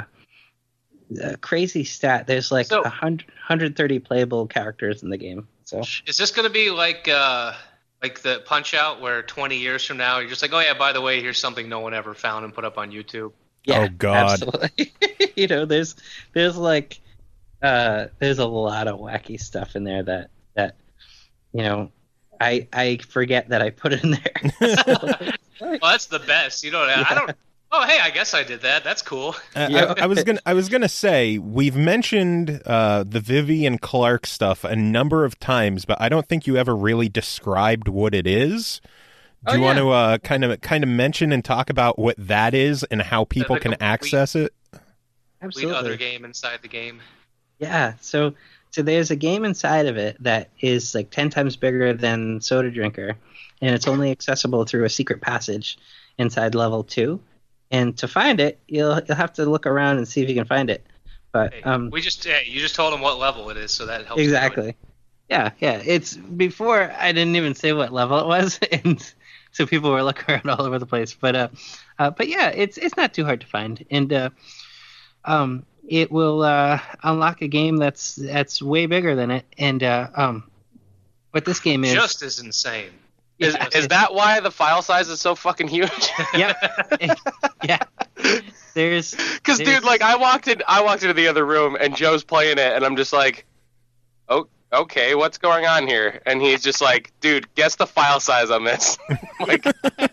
a crazy stat. There's like So- a hundred, one hundred thirty playable characters in the game. So is this going to be like uh, like the Punch Out, where twenty years from now you're just like, oh yeah, by the way, here's something no one ever found and put up on YouTube? yeah, Oh, God. absolutely. You know, there's there's like uh, there's a lot of wacky stuff in there that that you know I I forget that I put in there. Well, that's the best. You know, I don't. Oh, hey, I guess I did that. That's cool. Uh, Yeah. I, I was gonna. I was gonna say we've mentioned uh, the Vivian Clark stuff a number of times, but I don't think you ever really described what it is. Do Oh, you want yeah. to uh, kind of kind of mention and talk about what that is and how people the can complete- access it? Complete other game inside the game. Yeah, so so there's a game inside of it that is like ten times bigger than Soda Drinker, and it's only accessible through a secret passage inside level two. And to find it, you'll you'll have to look around and see if you can find it. But Hey, um, we just hey, you just told them what level it is, so that helps. exactly, yeah, yeah. It's before I didn't even say what level it was, and so people were looking around all over the place. But uh, uh but yeah, it's it's not too hard to find, and uh, um, it will uh, unlock a game that's that's way bigger than it, and uh, um, what this game is Just as insane. is, Yeah. is that why the file size is so fucking huge? Yep. Yeah. There's Because there's- dude, like I walked in, I walked into the other room and Joe's playing it, and I'm just like, oh, okay, what's going on here? And he's just like, dude, guess the file size on this. I'm like,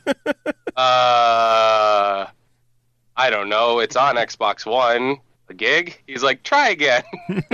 uh, I don't know. It's on Xbox One, a gig. He's like, try again.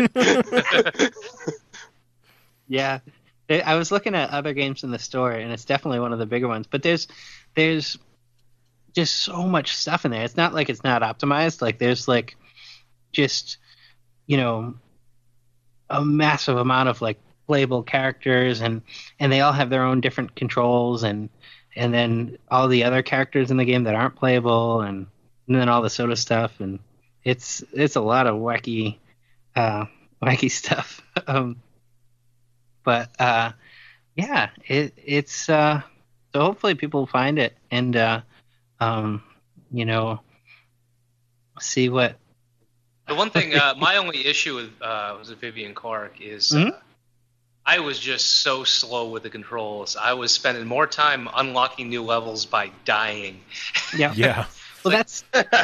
Yeah, I I was looking at other games in the store, and it's definitely one of the bigger ones. But there's there's just so much stuff in there. It's not like it's not optimized. Like there's like just you know a massive amount of like playable characters, and and they all have their own different controls, and and then all the other characters in the game that aren't playable, and, and then all the Soda stuff, and it's it's a lot of wacky uh, wacky stuff. um, but uh, yeah, it it's uh, so hopefully people find it and uh, um, you know see what. The one thing, uh, my only issue with uh, was with Vivian Clark is Mhm. uh, I was just so slow with the controls. I was spending more time unlocking new levels by dying. Yeah. Yeah. Well, that's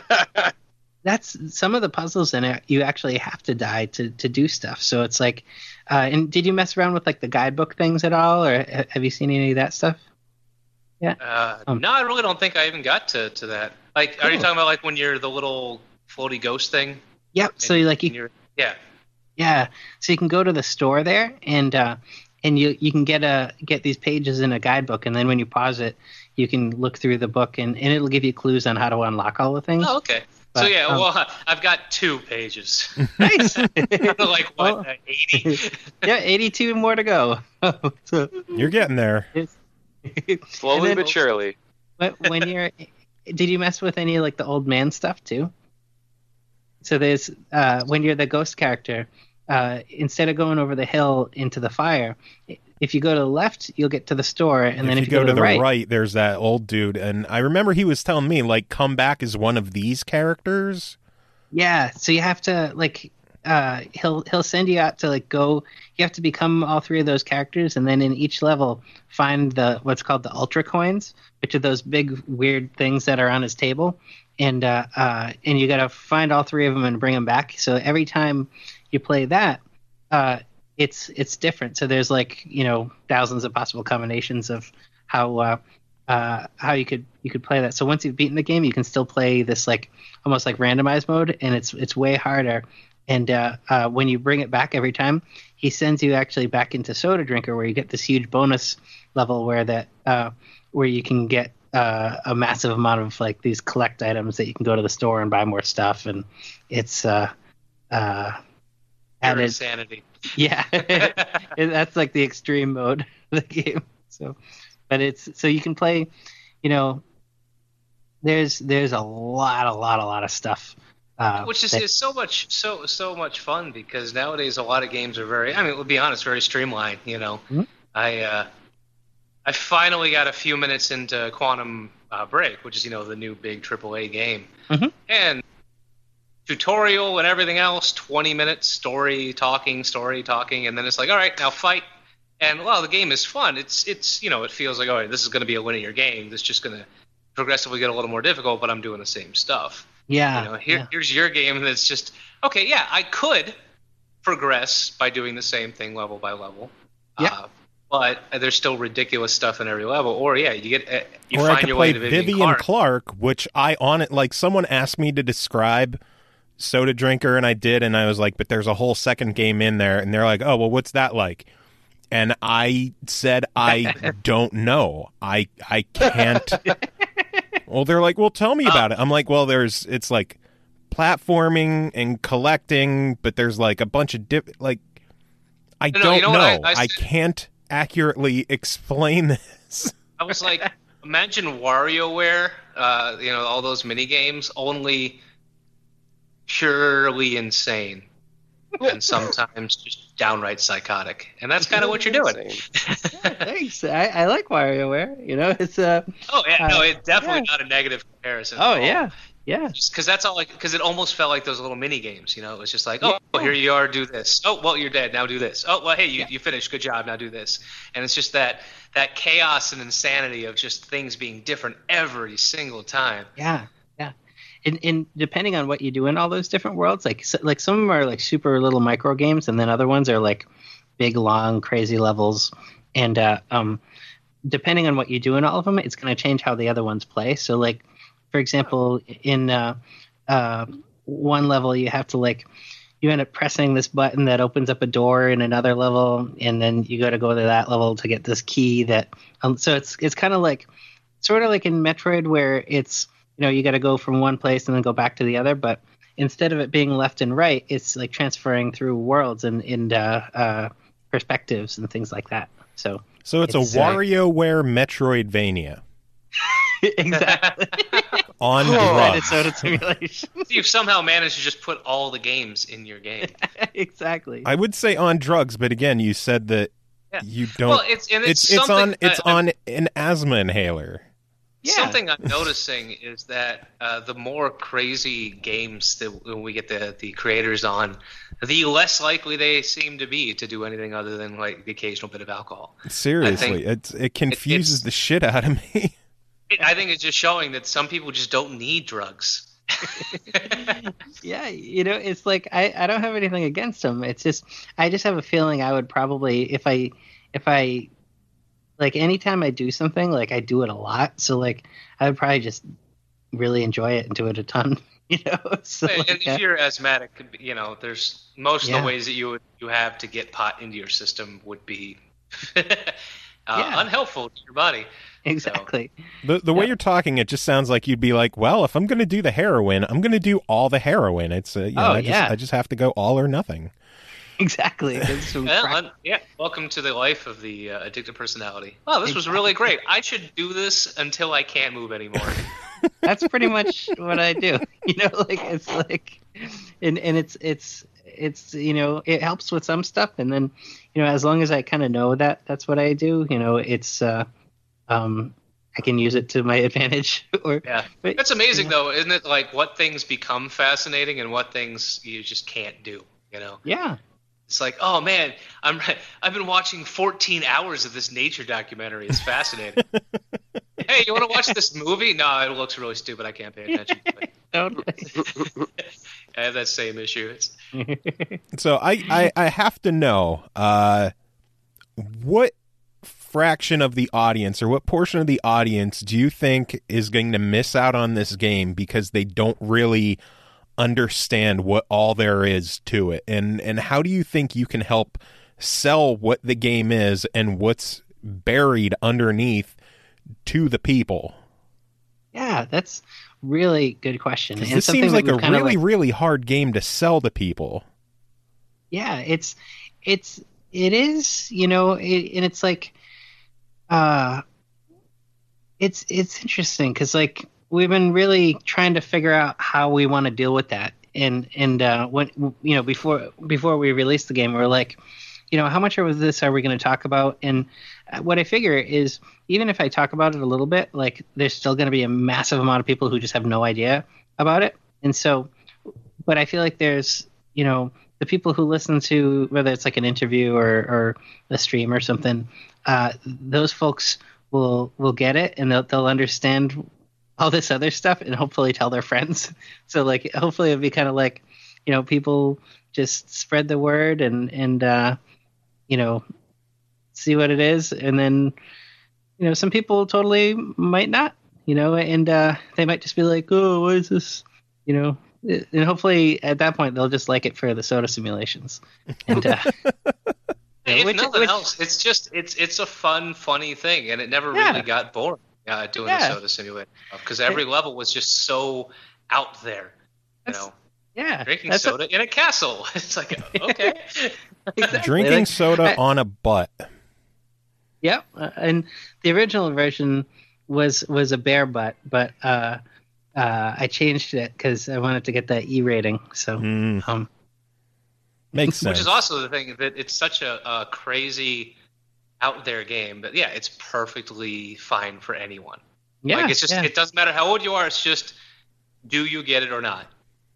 that's some of the puzzles in it. You actually have to die to, to do stuff. So it's like, uh, and did you mess around with like the guidebook things at all, or ha- have you seen any of that stuff? Yeah. Uh, Um. no, I really don't think I even got to, to that. Like, are you Oh. talking about like when you're the little floaty ghost thing? Yep. So And- you like and you, you're, yeah. yeah. So you can go to the store there, and uh, and you you can get a get these pages in a guidebook, and then when you pause it, you can look through the book, and, and it'll give you clues on how to unlock all the things. Oh, okay. But, so yeah, um, well, I've got two pages. Nice. Like what, Well, uh, eighty? yeah, eighty-two more to go. So You're getting there. it's, Slowly And then- but surely. When, when you're, did you mess with any like the old man stuff too? So there's uh, when you're the ghost character, uh, instead of going over the hill into the fire, if you go to the left, you'll get to the store, and if then you if you go, go, to the right, right, there's that old dude, and I remember he was telling me like, come back as one of these characters. yeah. So you have to like, uh, he'll he'll send you out to like go. You have to become all three of those characters, and then in each level, find the what's called the ultra coins, which are those big weird things that are on his table, and uh, uh, and you got to find all three of them and bring them back. So every time you play that, uh, it's it's different. So there's like you know thousands of possible combinations of how uh, uh, how you could you could play that. So once you've beaten the game, you can still play this like almost like randomized mode, and it's it's way harder. And uh, uh, when you bring it back every time, he sends you actually back into Soda Drinker, where you get this huge bonus level where that uh, where you can get uh, a massive amount of like these collect items that you can go to the store and buy more stuff, and it's uh, uh, Pure added. insanity. Yeah, that's like the extreme mode of the game. So, but it's so you can play. You know, there's there's a lot, a lot, a lot of stuff. Uh, Which is, that- is so much so so much fun because nowadays a lot of games are very I mean we'll be honest very streamlined, you know. Mhm. I uh, I finally got a few minutes into Quantum uh, Break, which is you know the new big triple A game, Mhm. and tutorial and everything else, twenty minutes story talking story talking, and then it's like all right now fight, and well the game is fun. It's it's you know it feels like all right this is going to be a linear game. This is just going to progressively get a little more difficult, but I'm doing the same stuff. yeah, You know, here, yeah. here's your game that's just okay. Yeah, I could progress by doing the same thing level by level. Yeah. Uh, but there's still ridiculous stuff in every level. Or yeah, you get uh, you or find I could your play way to Vivian, Vivian Clark. Clark, which I on it like someone asked me to describe Soda Drinker, and I did, and I was like, but there's a whole second game in there, and they're like, oh well, what's that like? And I said, I don't know. I I can't. Well, they're like, well, tell me about it. I'm like, well, there's it's like platforming and collecting, but there's like a bunch of dip. Like, I No, no, don't you know know. what I- I I said- can't accurately explain this. I was like, imagine WarioWare, uh, you know, all those mini games, only purely insane, and sometimes just downright psychotic, and that's kind of what you're doing. Insane. Thanks. I, I like WarioWare. You know, it's uh Oh yeah, no, Uh, it's definitely yeah. not a negative comparison. oh at all. yeah, yeah. because that's all like because it almost felt like those little mini games, you know. It was just like, oh, Yeah. here you are, do this. Oh, well, you're dead. Now do this. Oh, well, hey, you Yeah. you finished. Good job. Now do this. And it's just that that chaos and insanity of just things being different every single time. Yeah, yeah. And, and depending on what you do in all those different worlds, like so, like some of them are like super little micro games, and then other ones are like big, long, crazy levels. And uh, um, depending on what you do in all of them, it's going to change how the other ones play. So, like for example, in uh, uh, one level, you have to like you end up pressing this button that opens up a door in another level, and then you got to go to that level to get this key. That um, so it's it's kind of like sort of like in Metroid where it's you know you got to go from one place and then go back to the other, but instead of it being left and right, it's like transferring through worlds and and uh, uh, perspectives and things like that. So So it's, It's, a uh, WarioWare Metroidvania. Exactly. On Branded drugs. soda simulation. You've somehow managed to just put all the games in your game. Exactly. I would say on drugs, but again, you said that Yeah. you don't. Well, it's and it's, it's it's something on it's I- I'm- on an asthma inhaler. Yeah. Something I'm noticing is that uh, the more crazy games that when we get the, the creators on, the less likely they seem to be to do anything other than like the occasional bit of alcohol. Seriously, think it's it confuses it's- the shit out of me. It, I think it's just showing that some people just don't need drugs. Yeah, you know, it's like I, I don't have anything against them. It's just I just have a feeling I would probably if I if I like anytime I do something, like I do it a lot. So like I would probably just really enjoy it and do it a ton. You know, so and like, if you're asthmatic, you know, there's most of Yeah. the ways that you would you have to get pot into your system would be uh, Yeah. unhelpful to your body. exactly. The the way Yeah. you're talking, it just sounds like you'd be like, well, if I'm going to do the heroin, I'm going to do all the heroin. It's uh, you know, Oh, I just yeah. I just have to go all or nothing. Exactly. There's some Well, crack- un- yeah, welcome to the life of the uh, addicted personality. Wow, this was really great. I should do this until I can't move anymore. That's pretty much what I do. You know, like it's like, and and it's it's it's you know it helps with some stuff, and then you know as long as I kind of know that that's what I do, you know, it's uh, um, I can use it to my advantage. Or Yeah, but, that's amazing you know, though, isn't it? Like what things become fascinating and what things you just can't do. You know, Yeah. it's like, oh man, I'm I've been watching fourteen hours of this nature documentary. It's fascinating. Hey, you want to watch this movie? No, it looks really stupid. I can't pay attention to it. Totally. I have that same issue. It's, So I, I, I have to know uh, what fraction of the audience or what portion of the audience do you think is going to miss out on this game because they don't really understand what all there is to it? And, and how do you think you can help sell what the game is and what's buried underneath to the people? Yeah, that's really good question. 'Cause And this something seems that like a we've kinda, really, like- really hard game to sell to people. yeah, it's it's it is, you know, it, and it's like uh it's it's interesting because like we've been really trying to figure out how we want to deal with that, and and uh when you know before before we released the game we were like, you know, how much of this are we going to talk about? And what I figure is even if I talk about it a little bit, like there's still going to be a massive amount of people who just have no idea about it. And so, but I feel like there's, you know, the people who listen to whether it's like an interview or, or a stream or something, uh, those folks will will get it and they'll they'll understand all this other stuff and hopefully tell their friends. So like hopefully it'll be kind of like, you know, people just spread the word and and uh, you know, see what it is, and then you know some people totally might not, you know, and uh, they might just be like, oh, what is this, you know. And hopefully at that point they'll just like it for the soda simulations. And uh, if which- nothing which- else, it's just it's it's a fun, funny thing, and it never Yeah. really got boring uh, doing Yeah. the soda simulator because every level was just so out there. You That's- know, yeah, drinking that's a- soda in a castle. It's like okay. exactly. Drinking Like, soda I- on a butt. Yep, uh, and the original version was was a bear butt, but uh, uh, I changed it because I wanted to get that E rating. So, Mm, um, makes sense. Which is also the thing that it's such a, a crazy out there game, but yeah, it's perfectly fine for anyone. yeah, like it's just yeah. it doesn't matter how old you are. It's just do you get it or not?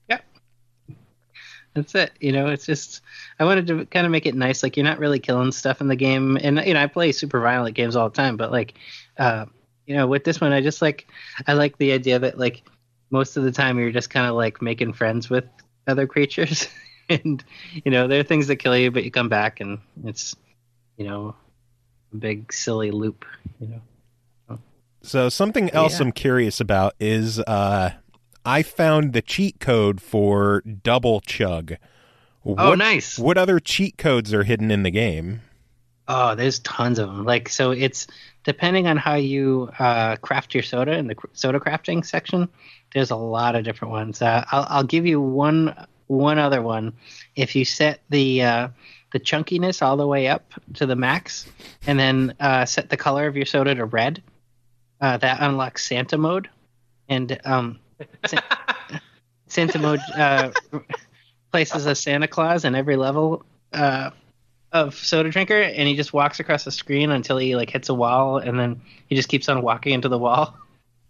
That's it. You know, it's just I wanted to kind of make it nice. Like you're not really killing stuff in the game, and you know I play super violent games all the time. But like, uh, you know, with this one, I just like I like the idea that like most of the time you're just kind of like making friends with other creatures, and you know there are things that kill you, but you come back, and it's you know a big silly loop. You know. So something else Yeah. I'm curious about is uh, I found the cheat code for Double Chug. What, Oh, nice. What other cheat codes are hidden in the game? Oh, there's tons of them. Like, so it's depending on how you uh, craft your soda in the cr- soda crafting section. There's a lot of different ones. Uh, I'll, I'll give you one one other one. If you set the uh, the chunkiness all the way up to the max, and then uh, set the color of your soda to red, uh, that unlocks Santa mode, and um, Sa- Santa mode uh, places a Santa Claus in every level uh, of Soda Drinker, and he just walks across the screen until he like hits a wall, and then he just keeps on walking into the wall.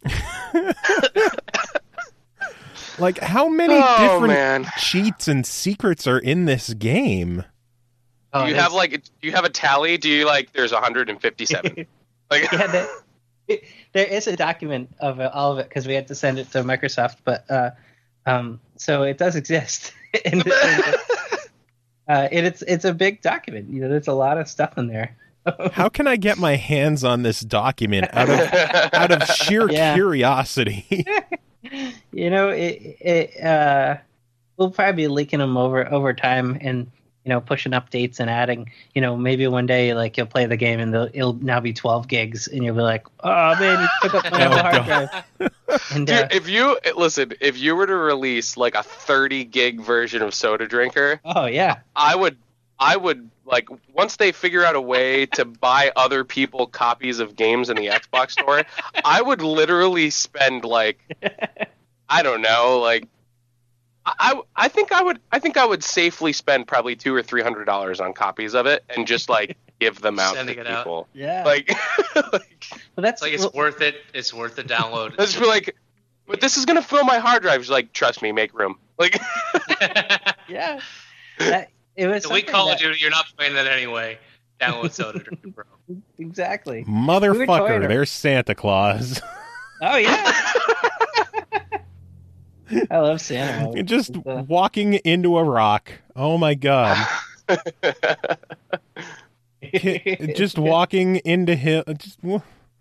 Like, how many Oh, different man. cheats and secrets are in this game? Oh, Do you it's- have like? Do you have a tally? Do you like? There's one hundred fifty-seven. Like, yeah, there, there is a document of it, all of it because we had to send it to Microsoft, but uh, um, so it does exist. and, and, uh, and it's it's a big document. You know, there's a lot of stuff in there. How can I get my hands on this document out of out of sheer Yeah. curiosity? You know, it, it uh, we'll probably be leaking them over over time, and you know, pushing updates and adding. You know, maybe one day like you'll play the game and they'll- it'll now be twelve gigs, and you'll be like, "Oh man, you took up my Oh, whole hard God. drive." And uh, dude, if you listen, if you were to release like a thirty gig version of Soda Drinker, oh yeah, I would, I would like once they figure out a way to buy other people copies of games in the Xbox store, I would literally spend like, I don't know, like, I, I think I would, I think I would safely spend probably two or three hundred dollars on copies of it and just like give them out Sending to it out. people. yeah. Like, like, Well, that's It's like it's well, worth it. It's worth the download. let's be like, but this is gonna fill my hard drive. She's like, trust me, make room. Like, yeah. That, it was If we something Call that- of Duty, you're not playing that anyway. Download Soda Drinker, bro. Exactly. Motherfucker, toying- there's Santa Claus. Oh yeah. I love Santa. mode. Just It's, uh, walking into a rock. Oh my god. Just walking into him. Just, oh.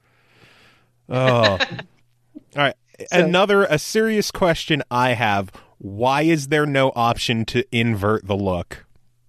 All right. So- Another a serious question I have. Why is there no option to invert the look?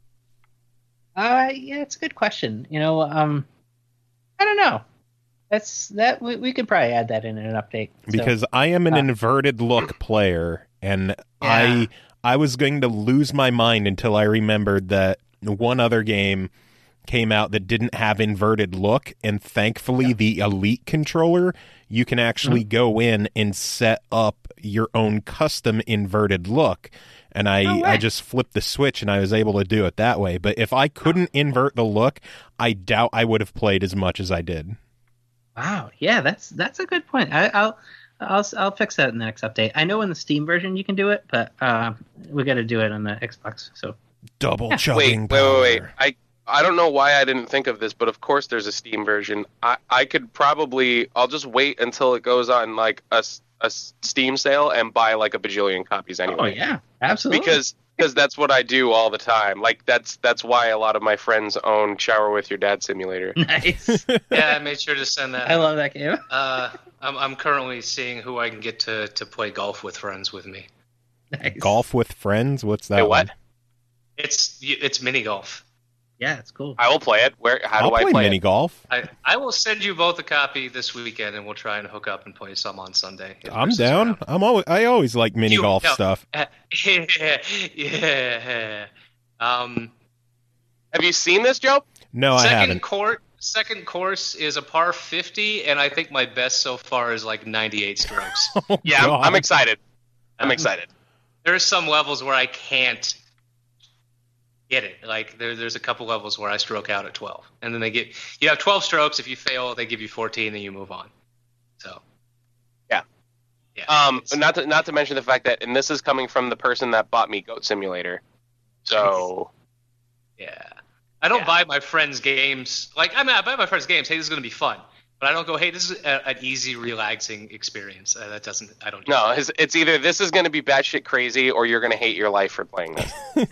Uh, yeah, it's a good question. You know, um, I don't know. That's that we, we could probably add that in an update. So, Because I am an uh, inverted look player, and Yeah. I I was going to lose my mind until I remembered that one other game came out that didn't have inverted look, and thankfully the Elite controller, you can actually Mm-hmm. go in and set up your own custom inverted look. And I, No way. I just flipped the switch and I was able to do it that way. But if I couldn't invert the look, I doubt I would have played as much as I did. wow, yeah, that's that's a good point. I, I'll I'll I'll fix that in the next update. I know in the Steam version you can do it, but uh, we got to do it on the Xbox. So Double wait, chugging wait, wait, wait. power. I I don't know why I didn't think of this, but of course there's a Steam version. I, I could probably I'll just wait until it goes on like a, s- a s- Steam sale and buy like a bajillion copies anyway. oh yeah, absolutely. Because because that's what I do all the time. Like that's that's why a lot of my friends own Shower with Your Dad Simulator. nice. Yeah, I made sure to send that. I love that game. Uh, I'm, I'm currently seeing who I can get to, to play golf with friends with me. Nice. Golf with friends? What's that? Hey, what? one? It's it's mini golf. Yeah, it's cool. I will play it. Where? How I'll do I play play mini it? golf. I, I will send you both a copy this weekend, and we'll try and hook up and play some on Sunday. if I'm Chris is down. around. I'm always I always like mini You- golf no. stuff. yeah, yeah. Um, Have you seen this, Joe? No, I second haven't. court, second course is a par fifty, and I think my best so far is like ninety-eight strokes. Oh, Yeah, I'm, God. I'm excited. I'm Um, excited. There's some levels where I can't get it. Like there, there's a couple levels where I stroke out at twelve, and then they get you have twelve strokes. If you fail, they give you fourteen, and you move on. So, Yeah. yeah. Um, it's- not to not to mention the fact that, and this is coming from the person that bought me Goat Simulator. So yeah. I don't Yeah. buy my friends games. Like I mean, I buy my friends games. Hey, this is gonna be fun. But I don't go, hey, this is a, an easy, relaxing experience. Uh, that doesn't. I don't. Do no, that. it's, it's either this is going to be batshit crazy, or you're going to hate your life for playing this.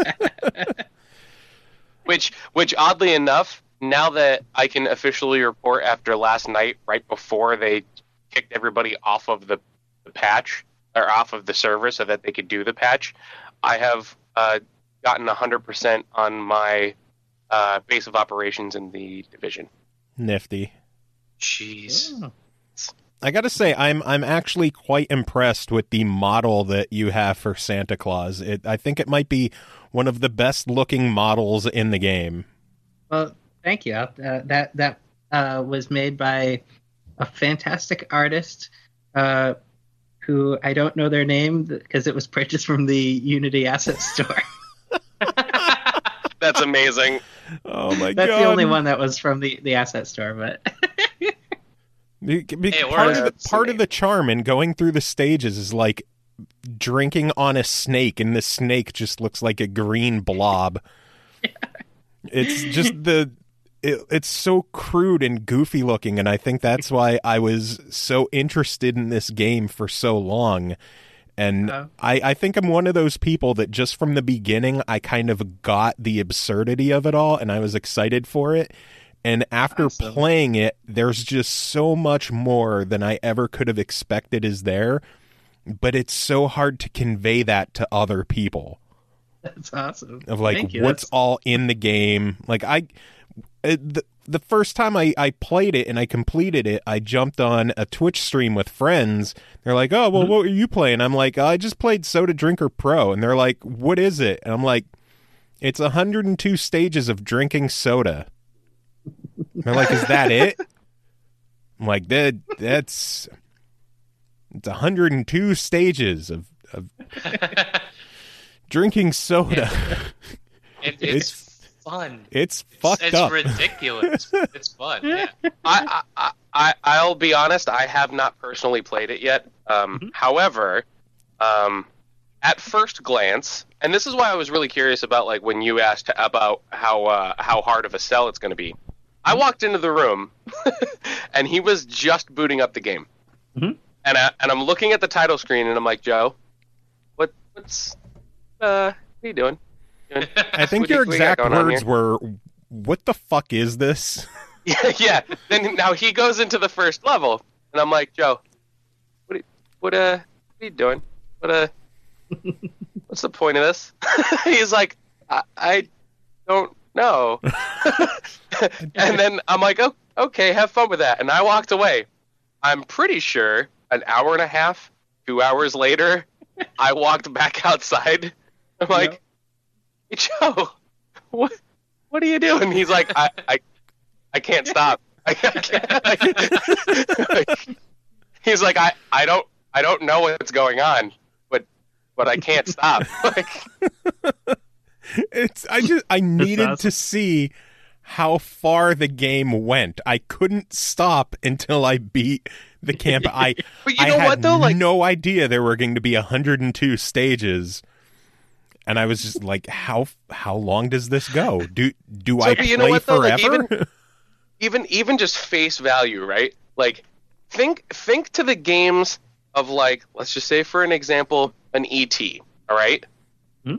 which, which oddly enough, now that I can officially report after last night, right before they kicked everybody off of the, the patch or off of the server so that they could do the patch, I have uh, gotten one hundred percent on my uh, base of operations in the division. Nifty. Jeez. Oh. I gotta say, I'm I'm actually quite impressed with the model that you have for Santa Claus. It, I think it might be one of the best looking models in the game. Well, thank you. Uh, that that uh, was made by a fantastic artist uh, who I don't know their name because it was purchased from the Unity Asset Store. That's amazing. Oh my That's god! the only one that was from the, the Asset Store, but Be- be- Hey, or part of the, that's part of amazing. the charm in going through the stages is like drinking on a snake, and the snake just looks like a green blob. It's just the it, it's so crude and goofy looking, and I think that's why I was so interested in this game for so long. And Oh. I, I think I'm one of those people that just from the beginning I kind of got the absurdity of it all, and I was excited for it. And after Awesome. playing it, there's just so much more than I ever could have expected is there. But it's so hard to convey that to other people. that's awesome. Of like Thank you. what's That's- all in the game. Like I, it, the the first time I I played it and I completed it, I jumped on a Twitch stream with friends. They're like, "Oh, well, Mm-hmm. what were you playing?" I'm like, "I just played Soda Drinker Pro," and they're like, "What is it?" And I'm like, "It's one hundred two stages of drinking soda." And they're like, "Is that it?" I'm like, "That that's it's one hundred two stages of of drinking soda." It, It's- it's, fun. It's fucked it's up. ridiculous. It's fun. Yeah. I, I, I, I'll be honest. I have not personally played it yet. Um, Mm-hmm. However, um, at first glance, and this is why I was really curious about like when you asked about how uh, how hard of a sell it's going to be. I Mm-hmm. walked into the room, and he was just booting up the game, Mhm. and I, and I'm looking at the title screen, and I'm like, Joe, what what's uh what are you doing? Doing- I think What do your you- what do you got exact going on words here? were, "What the fuck is this?" Yeah, yeah. Then now he goes into the first level, and I'm like, Joe, what, what, uh, what are you doing? What, uh, what's the point of this? He's like, I, I don't know. And then I'm like, oh, okay, have fun with that. And I walked away. I'm pretty sure an hour and a half, two hours later, I walked back outside. I'm like, hey, Joe, what, what are you doing? He's like, I, I, I can't stop. I can't. He's like, I, I don't, I don't know what's going on, but, but I can't stop. Like, It's I just I needed awesome. to see how far the game went. I couldn't stop until I beat the camp. I But you I know had what, though? Like- no idea there were going to be one hundred two stages. And I was just like, how how long does this go? Do do So, I but play you know what, though? Like, forever? even, even just face value, right? Like, think, think to the games of like, let's just say for an example, an E T. All right. Hmm?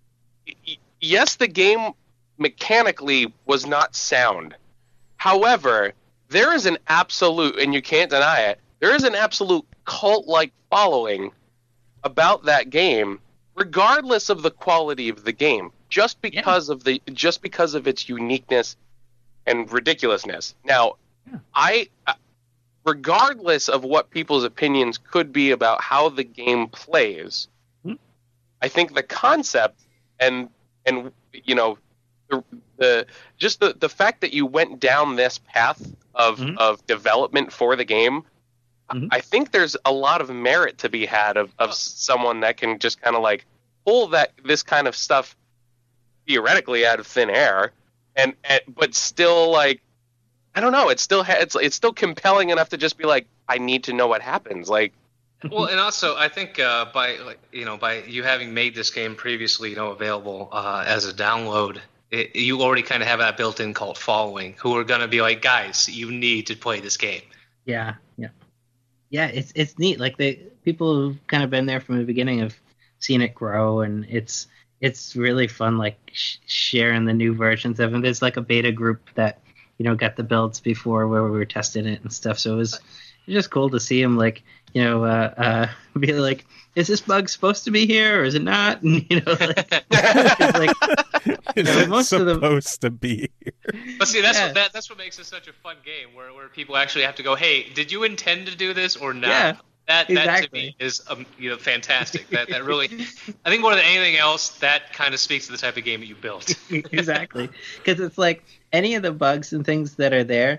Y- Yes, the game mechanically was not sound. However, there is an absolute, and you can't deny it, there is an absolute cult-like following about that game, regardless of the quality of the game, just because of the just because of its uniqueness and ridiculousness. Now, I, uh, regardless of what people's opinions could be about how the game plays, Hmm. I think the concept and and you know the, the just the, the fact that you went down this path of Mhm. of development for the game, Mhm. I think there's a lot of merit to be had of, of someone that can just kind of like pull that this kind of stuff theoretically out of thin air and, and but still like I don't know, it's still ha- it's it's still compelling enough to just be like, I need to know what happens. Like, Well, and also I think uh, by like, you know by you having made this game previously, you know, available uh, as a download, it, you already kind of have that built-in cult following who are going to be like, guys, you need to play this game. Yeah, yeah, yeah. It's it's neat. Like the people who've kind of been there from the beginning have seen it grow, and it's it's really fun. Like sh- sharing the new versions of it. There's like a beta group that you know got the builds before where we were testing it and stuff. So it was, it was just cool to see them like you know uh, uh, be like, is this bug supposed to be here or is it not? And you know, like, it's like Is Yeah, it most of them- supposed to be? But see, that's Yeah. what that, that's what makes it such a fun game, where, where people actually have to go, hey, did you intend to do this or not? Yeah, that that to exactly. me is um, you know fantastic. that that really, I think more than anything else, that kind of speaks to the type of game that you built. exactly, because it's like any of the bugs and things that are there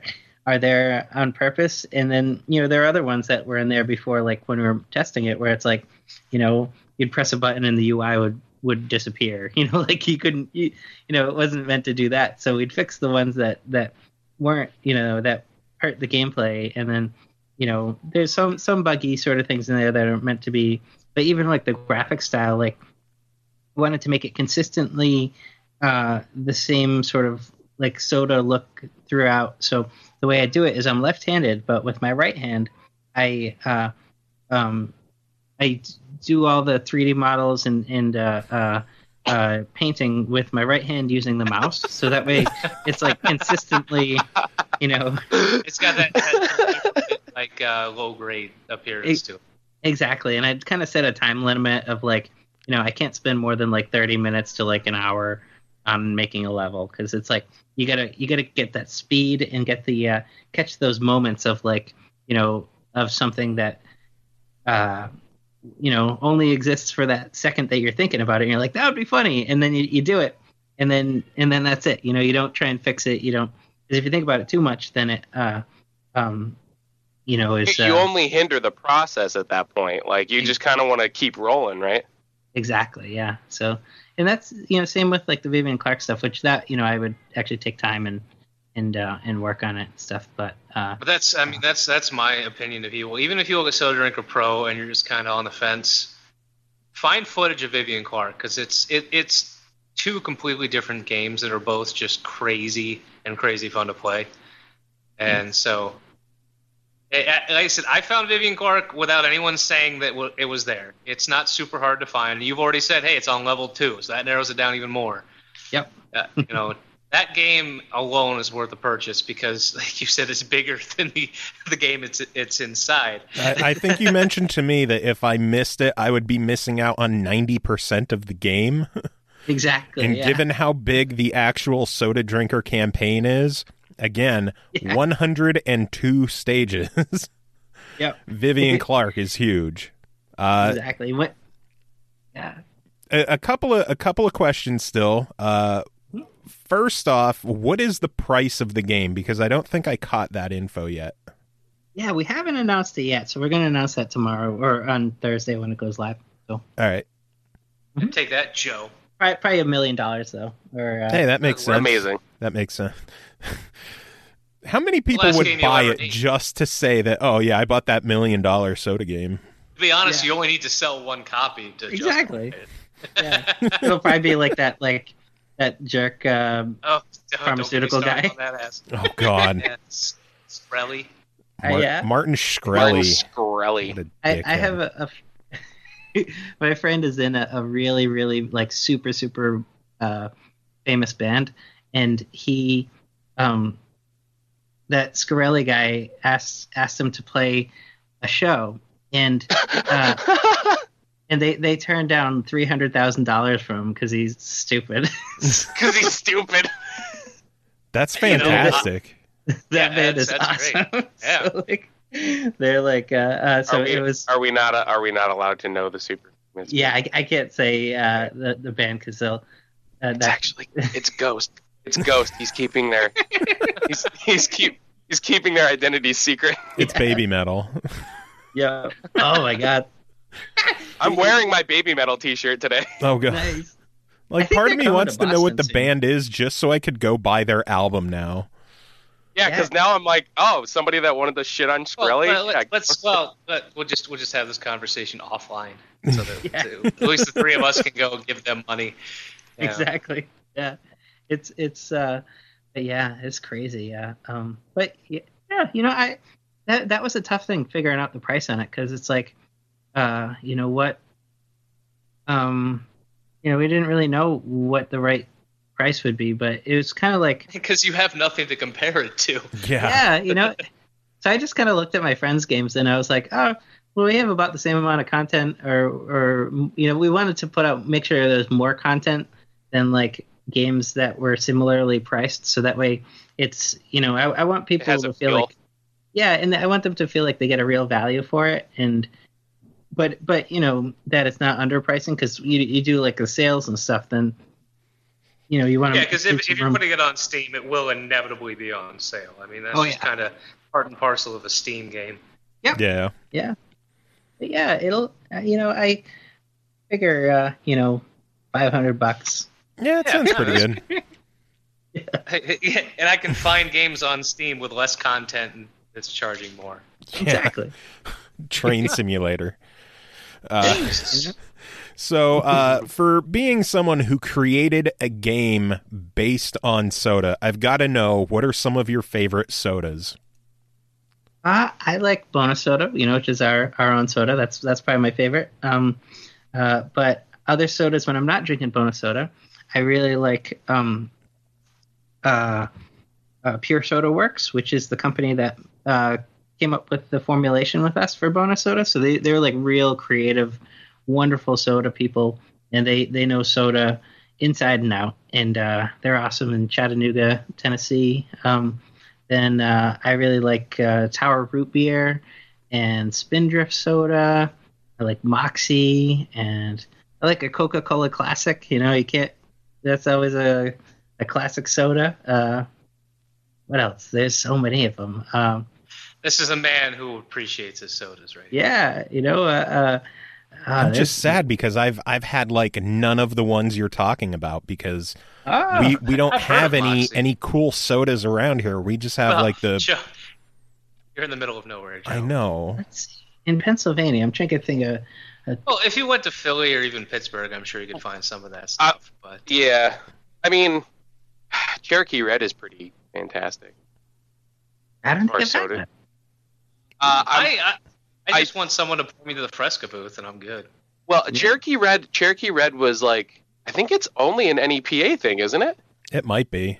are there on purpose. And then, you know, there are other ones that were in there before, like when we were testing it, where it's like, you know, you'd press a button and the U I would, would disappear, you know, like you couldn't, you, you know, it wasn't meant to do that. So we'd fix the ones that, that weren't, you know, that hurt the gameplay. And then, you know, there's some, some buggy sort of things in there that are meant to be, but even like the graphic style, like wanted to make it consistently uh, the same sort of like Soda look throughout. So the way I do it is I'm left-handed, but with my right hand, I uh, um, I do all the three D models and and uh, uh, uh, painting with my right hand using the mouse. So that way, it's like consistently, you know, It's got that, that like uh, low grade appearance to it. exactly. And I'd kind of set a time limit of like, you know, I can't spend more than like thirty minutes to like an hour on making a level, because it's like you gotta you gotta get that speed and get the uh, catch those moments of like, you know, of something that uh, you know only exists for that second that you're thinking about it. And you're like, that would be funny, and then you, you do it, and then and then that's it. You know, you don't try and fix it. You don't, because if you think about it too much, then it uh, um, you know, is You uh, only hinder the process at that point. Like you just kind of want to keep rolling, right? Exactly, yeah. So, and that's, you know, same with like the Vivian Clark stuff, which that, you know, I would actually take time and and uh, and work on it and stuff. But uh, But that's, I mean, that's that's my opinion of you. Even if you look at Soda Drinker Pro and you're just kind of on the fence, find footage of Vivian Clark, because it's it, it's two completely different games that are both just crazy and crazy fun to play. And so, it, like I said, I found Vivian Clark without anyone saying that it was there. It's not super hard to find. You've already said, hey, it's on level two, so that narrows it down even more. Yep. Uh, you know, that game alone is worth a purchase because, like you said, it's bigger than the the game it's it's inside. I, I think you mentioned to me that if I missed it, I would be missing out on ninety percent of the game. Exactly. And yeah. given how big the actual Soda Drinker campaign is, again, Yeah. one hundred two stages. Yep. Vivian Clark is huge. Uh, Exactly. What? Yeah. a, a couple of a couple of questions still. Uh, first off, what is the price of the game? Because I don't think I caught that info yet. Yeah, we haven't announced it yet, so we're going to announce that tomorrow or on Thursday when it goes live. So All right. Take that, Joe. probably, probably a million dollars though. Or uh, Hey, that makes sense. Amazing. That makes sense. How many people Last would game you'll buy ever it need. just to say that, oh, yeah, I bought that million dollar soda game? To be honest, Yeah. you only need to sell one copy to Exactly. justify it. yeah, it'll probably be like that, like that jerk. Um, Oh, don't Pharmaceutical get me started guy. on that ass. Oh, God. Yeah, S- Sprelly. uh, Mar- yeah, Martin Martin Shkreli. Shkreli. What a I, I dickhead. have a, a my friend is in a, a really, really like super, super uh, famous band, and he, um, that Scarelli guy asked asked him to play a show, and uh, and they they turned down three hundred thousand dollars from him because he's stupid. Because he's stupid. That's You know, fantastic. that Yeah, band is that's- that's awesome. great. Yeah. So, like, they're like, uh, uh, so are, we, it was. are we not? Are we not allowed to know the super? Yeah, I, I can't say uh, the the band because they'll. Uh, It's that, actually it's Ghost. It's Ghost. He's keeping their. He's he's keep he's keeping their identity secret. It's baby metal. yeah. Oh my god. I'm wearing my Baby Metal T-shirt today. Oh, God. Nice. I Like, think part they're of me coming wants to to know what the Boston soon. band is just so I could go buy their album now. Yeah, because now I'm like, oh, somebody that wanted to shit on Well, Shkreli. well, Yeah, let's, let's well, let, we'll just we'll just have this conversation offline, so that Yeah. so at least the three of us can go give them money. Yeah. Exactly. Yeah. It's it's uh, but yeah, it's crazy. Yeah. Um. But yeah, yeah, you know, I that that was a tough thing figuring out the price on it because it's like, uh, you know what, um, you know, we didn't really know what the right price would be, but it was kind of like. Because you have nothing to compare it to. Yeah. Yeah, you know. So I just kind of looked at my friends' games and I was like, oh, well, we have about the same amount of content, or, or you know, we wanted to put out, make sure there's more content than like games that were similarly priced, so that way it's, you know, I, I want It people has to a feel feel. like, yeah, and I want them to feel like they get a real value for it, and but but you know that it's not underpricing because you you do like the sales and stuff, then you know, you want to. Yeah, because if, if you're putting it on Steam, it will inevitably be on sale. I mean, that's Oh, just yeah. kind of part and parcel of a Steam game. Yeah. Yeah, but yeah, it'll. Uh, you know, I figure, uh, you know, five hundred bucks. Yeah, it Yeah, sounds no, pretty that's- good. Yeah, and I can find games on Steam with less content and it's charging more. Exactly. Train simulator. Uh, so, uh, for being someone who created a game based on soda, I've got to know, what are some of your favorite sodas? Uh, I like Bonus Soda, you know, which is our, our own soda. That's that's probably my favorite. Um, uh, but other sodas, when I'm not drinking Bonus Soda, I really like um, uh, uh, Pure Soda Works, which is the company that uh, came up with the formulation with us for Bonus Soda. So they, they're like real creative, wonderful soda people, and they, they know soda inside and out. And uh, they're awesome in Chattanooga, Tennessee. Um, Then uh, I really like uh, Tower Root Beer and Spindrift Soda. I like Moxie, and I like a Coca-Cola Classic. You know, you can't. That's always a a classic soda. Uh, what else? There's so many of them. Um, This is a man who appreciates his sodas, right? yeah, you know. Uh, uh, I'm there's- just sad because I've I've had like none of the ones you're talking about because Oh, we we don't I've heard have of any Moxie. any cool sodas around here. We just have Well, like the Joe, you're in the middle of nowhere, Joe. I know. let's see. In Pennsylvania, I'm trying to think of. Well, if you went to Philly or even Pittsburgh, I'm sure you could find some of that Uh, stuff. but Yeah, I mean, Cherokee Red is pretty fantastic. I don't Or think I've had soda. that. Uh, I'm- I, I, I I- just want someone to point me to the Fresca booth, and I'm good. well, Cherokee Red, Cherokee Red was like, I think it's only an N E P A thing, isn't it? It might be.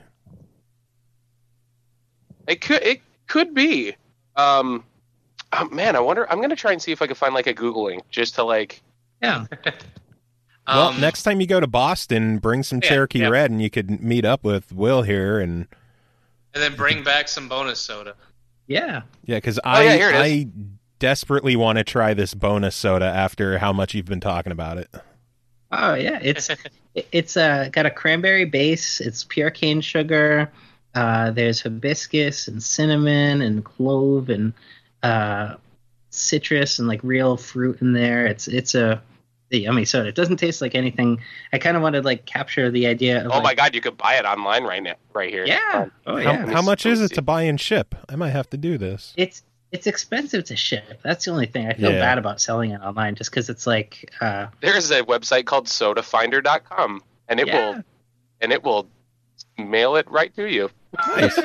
It could, it could be. Um, oh, man, I wonder. I'm gonna try and see if I can find like a Googling just to like. Yeah. Well, Um, next time you go to Boston, bring some yeah, Cherokee yeah. Red, and you could meet up with Will here, and and then bring back some bonus soda. Yeah. yeah, because Oh, I yeah, here it is. I desperately want to try this bonus soda after how much you've been talking about it. Oh yeah, it's it- it's uh, got a cranberry base. It's pure cane sugar. Uh, there's hibiscus and cinnamon and clove and uh, citrus and like real fruit in there. It's it's a, a yummy soda. It doesn't taste like anything. I kind of wanted to like capture the idea of Oh my like, God, you could buy it online right now, right here. yeah, oh How, yeah. how much is it to buy and ship? I might have to do this. It's it's expensive to ship. That's the only thing. I feel Yeah. bad about selling it online just because it's like uh, There's a website called soda finder dot com, and it Yeah. will and it will mail it right to you. Nice.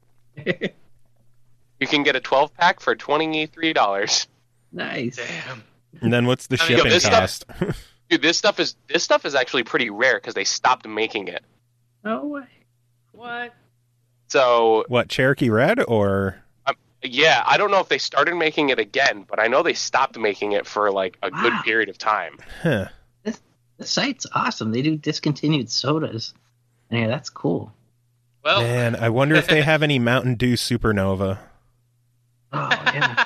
You can get a twelve pack for twenty-three dollars. nice. Damn. And then what's the I mean, shipping this cost? Dude, this stuff is this stuff is actually pretty rare because they stopped making it. No way. What? So What, Cherokee Red or? yeah, I don't know if they started making it again, but I know they stopped making it for like a good Wow. period of time. Huh. The site's awesome. They do discontinued sodas. And yeah, that's cool. Well, Man, I wonder if they have any Mountain Dew Supernova. Oh yeah.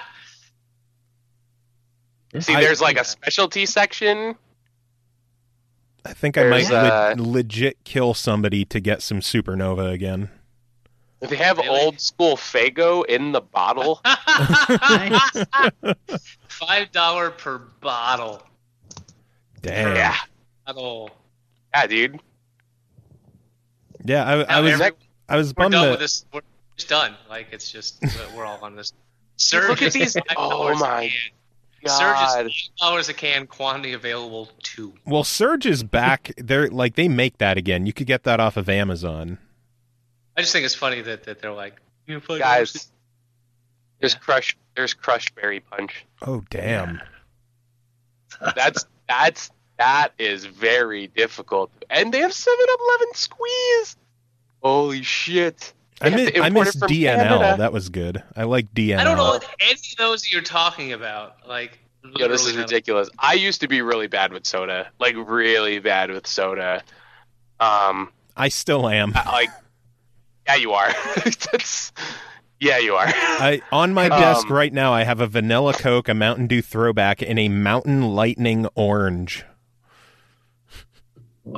See, I- there's like a specialty section. I think I might There's, uh, le- legit kill somebody to get some Supernova again. They have Really? old school Fago in the bottle. Nice. five dollar per bottle. Damn. Yeah, Bottle. yeah, dude. Yeah, I, I Now, was every- I was We're bummed done that with this. We're just done. Like it's just we're all on this. Surge Look at is these- five oh dollars my a can. God. Surge is five dollars a can. Quantity available two. well, Surge is back. They're like they make that again. You could get that off of Amazon. I just think it's funny that, that they're like, you know, five dollars Guys, there's Yeah. crush. There's crushed berry punch. Oh damn! That's that's that is very difficult. And they have seven up eleven squeeze. Holy shit! I, They have mi- to I import it missed from D N L. Canada. That was good. I like D N L. I don't know what any of those you're talking about. Like, Yo, this is literally none. ridiculous. I used to be really bad with soda, like really bad with soda. Um, I still am. I- like, yeah, you are. That's, yeah, you are. I on my Um, desk right now. I have a vanilla Coke, a Mountain Dew throwback, and a Mountain Lightning Orange. Wow.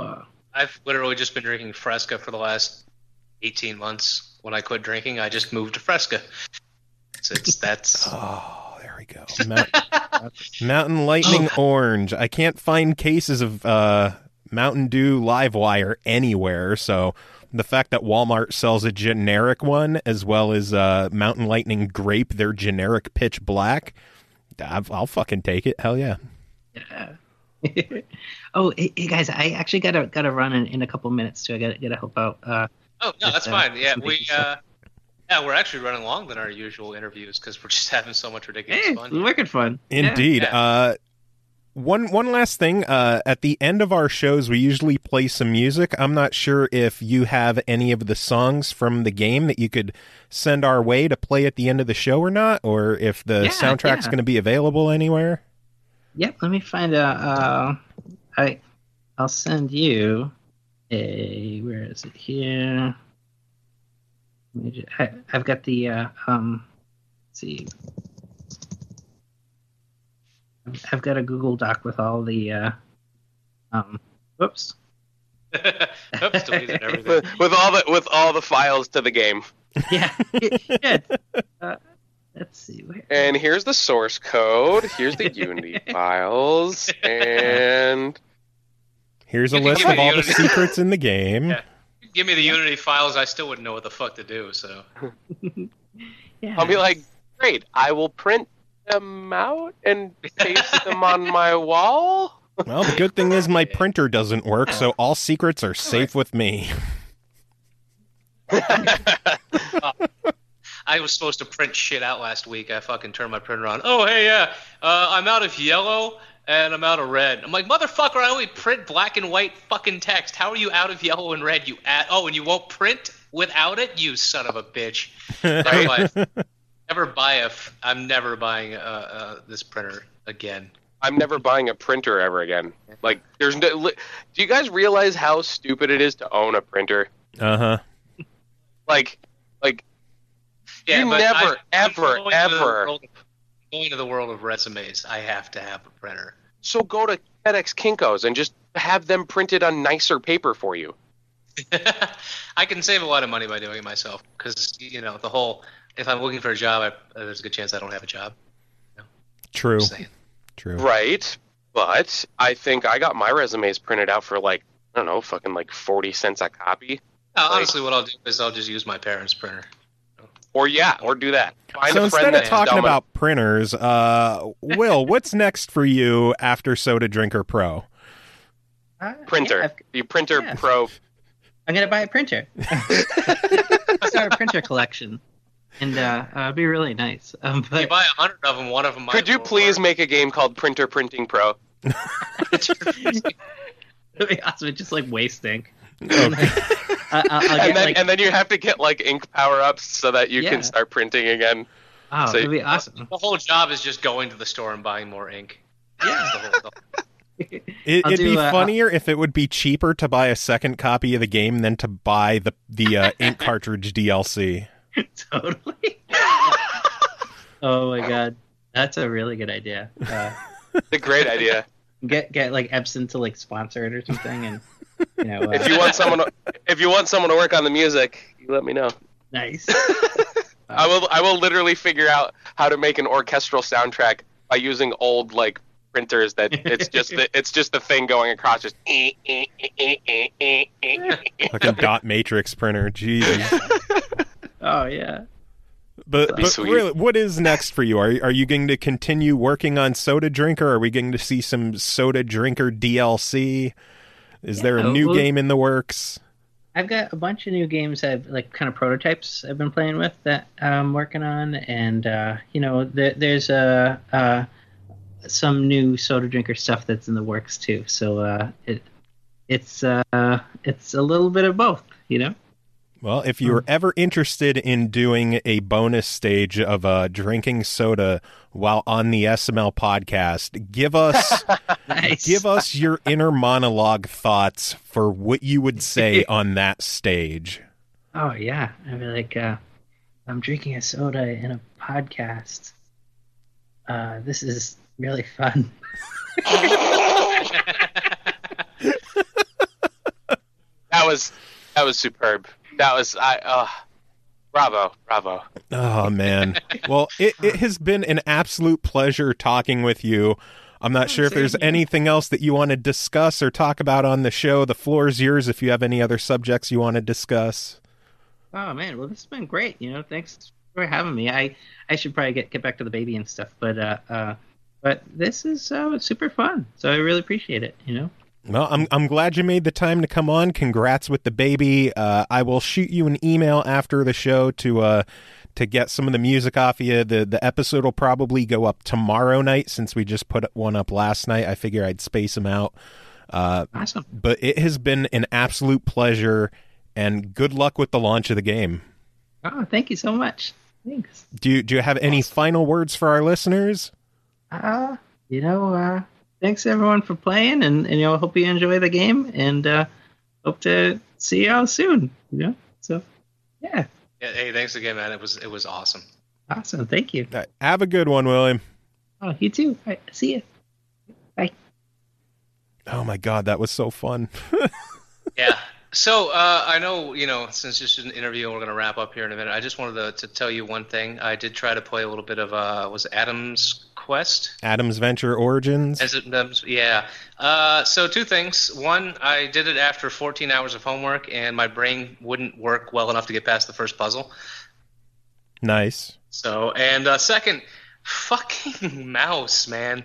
I've literally just been drinking Fresca for the last eighteen months. When I quit drinking, I just moved to Fresca. So it's that's. Oh, there we go. Mount, Mountain Lightning Oh. Orange. I can't find cases of uh, Mountain Dew Livewire anywhere, so the fact that Walmart sells a generic one as well as uh, Mountain Lightning Grape, their generic pitch black, I'll, I'll fucking take it. Hell yeah. Yeah. Oh, hey, hey guys, I actually gotta gotta run in, in a couple minutes too. I gotta gotta help out. Uh, Oh no, that's uh, fine. Yeah, some we big stuff. uh, yeah we're actually running longer than our usual interviews because we're just having so much ridiculous hey, fun. we're wicked fun. Yeah. Indeed. Yeah. Uh, one one last thing. Uh, at the end of our shows, we usually play some music. I'm not sure if you have any of the songs from the game that you could send our way to play at the end of the show or not, or if the Yeah, soundtrack's yeah. going to be available anywhere. Yep. Let me find a. Uh, I I'll send you a. Where is it here? Let me just, I, I've got the. Uh, um. Let's see. I've got a Google Doc with all the. Uh, um. Whoops. Oops, deleted everything. with, with all the with all the files to the game. Yeah. yeah. Uh, let's see. Where, And here's the source code. Here's the Unity files, and Here's a You can list give of me all the Unity. secrets in the game. Yeah. Give me the Unity files, I still wouldn't know what the fuck to do. So yeah. I'll be like, great, I will print them out and paste them on my wall. Well, the good thing is my printer doesn't work, so all secrets are safe with me. I was supposed to print shit out last week. I fucking turned my printer on. Oh hey yeah, uh, I'm out of yellow and I'm out of red. I'm like, motherfucker, I only print black and white fucking text. How are you out of yellow and red? You at oh, and you won't print without it? You son of a bitch. Never buy, never buy a. F- I'm never buying uh, uh, this printer again. I'm never buying a printer ever again. Like, there's no. li- Do you guys realize how stupid it is to own a printer? Uh huh. Like, like Yeah, You but never, I- I'm ever, going to the ever- world- Going to the world of resumes, I have to have a printer. so go to FedEx Kinko's and just have them printed on nicer paper for you. I can save a lot of money by doing it myself because you know the whole. If I'm looking for a job, I, there's a good chance I don't have a job. True. Just saying. True. Right, but I think I got my resumes printed out for like, I don't know, fucking like forty cents a copy. No, honestly, what I'll do is I'll just use my parents' printer. Or yeah, or do that. Find So a friend instead of that's talking dumb about printers, uh, Will, what's next for you after Soda Drinker Pro? Uh, and printer. yeah, I've- You printer yeah. pro. I'm gonna buy a printer. Start a printer collection, and uh, uh, it'd be really nice. Um, If you but buy a hundred of them, one of them might. Could you will please work. make a game called Printer Printing Pro? it'd be awesome. It's just like waste ink. Okay. I, I'll, I'll get And then, like, and then you have to get like ink power ups so that you Yeah. can start printing again. oh, so- it'd be awesome. The whole job is just going to the store and buying more ink. Yeah. That's the whole- It, I'll it'd do, be uh, funnier if it would be cheaper to buy a second copy of the game than to buy the the uh, ink cartridge D L C. Totally. Oh my god, that's a really good idea. Uh, It's a great idea. get get like Epson to like sponsor it or something, and you know, uh, If you want someone, to, if you want someone to work on the music, you let me know. nice. I will. I will literally figure out how to make an orchestral soundtrack by using old like printers. That it's just the, it's just the thing going across. Just Like a dot matrix printer. Jesus. Oh yeah. But, be but sweet. really, what is next for you? Are are you going to continue working on Soda Drinker? Are we going to see some Soda Drinker D L C? Is there a Yeah, new well- game in the works? I've got a bunch of new games I've like kind of prototypes I've been playing with that I'm working on, and uh, you know, there, there's a uh, uh, some new Soda Drinker stuff that's in the works too. So uh, it it's uh, it's a little bit of both, you know. Well, if you're ever interested in doing a bonus stage of uh, drinking soda while on the S M L podcast, give us Nice. give us your inner monologue thoughts for what you would say on that stage. Oh yeah, I'd be like, uh, I'm drinking a soda in a podcast. Uh, this is really fun. was that was superb. That was I. Uh, bravo, bravo. Oh man. Well, it it has been an absolute pleasure talking with you. I'm not sure if there's anything else that you want to discuss or talk about on the show. The floor is yours if you have any other subjects you want to discuss. Oh man, well this has been great. You know, thanks for having me. I, I should probably get get back to the baby and stuff, but uh, uh but this is uh, super fun. So I really appreciate it. You know. Well, I'm I'm glad you made the time to come on. Congrats with the baby. Uh, I will shoot you an email after the show to uh to get some of the music off you. The the episode will probably go up tomorrow night since we just put one up last night. I figure I'd space them out. Uh, awesome. But it has been an absolute pleasure, and good luck with the launch of the game. Oh, thank you so much. Thanks. Do you, do you have any awesome. final words for our listeners? Uh, you know, uh, thanks everyone for playing, and, and you know, hope you enjoy the game, and uh, hope to see y'all soon. You know, so yeah. Yeah. Hey, thanks again, man. It was it was awesome. Awesome. Thank you. Right, have a good one, William. Oh, you too. All right, see you. Bye. Oh my God, that was so fun. Yeah. So uh, I know, you know, since this is an interview and we're going to wrap up here in a minute, I just wanted to, to tell you one thing. I did try to play a little bit of, uh, was it Adam's Quest? Adam's Venture Origins? As it, um, yeah. Uh, so two things. One, I did it after fourteen hours of homework, and my brain wouldn't work well enough to get past the first puzzle. Nice. So, and uh, second, fucking mouse, man.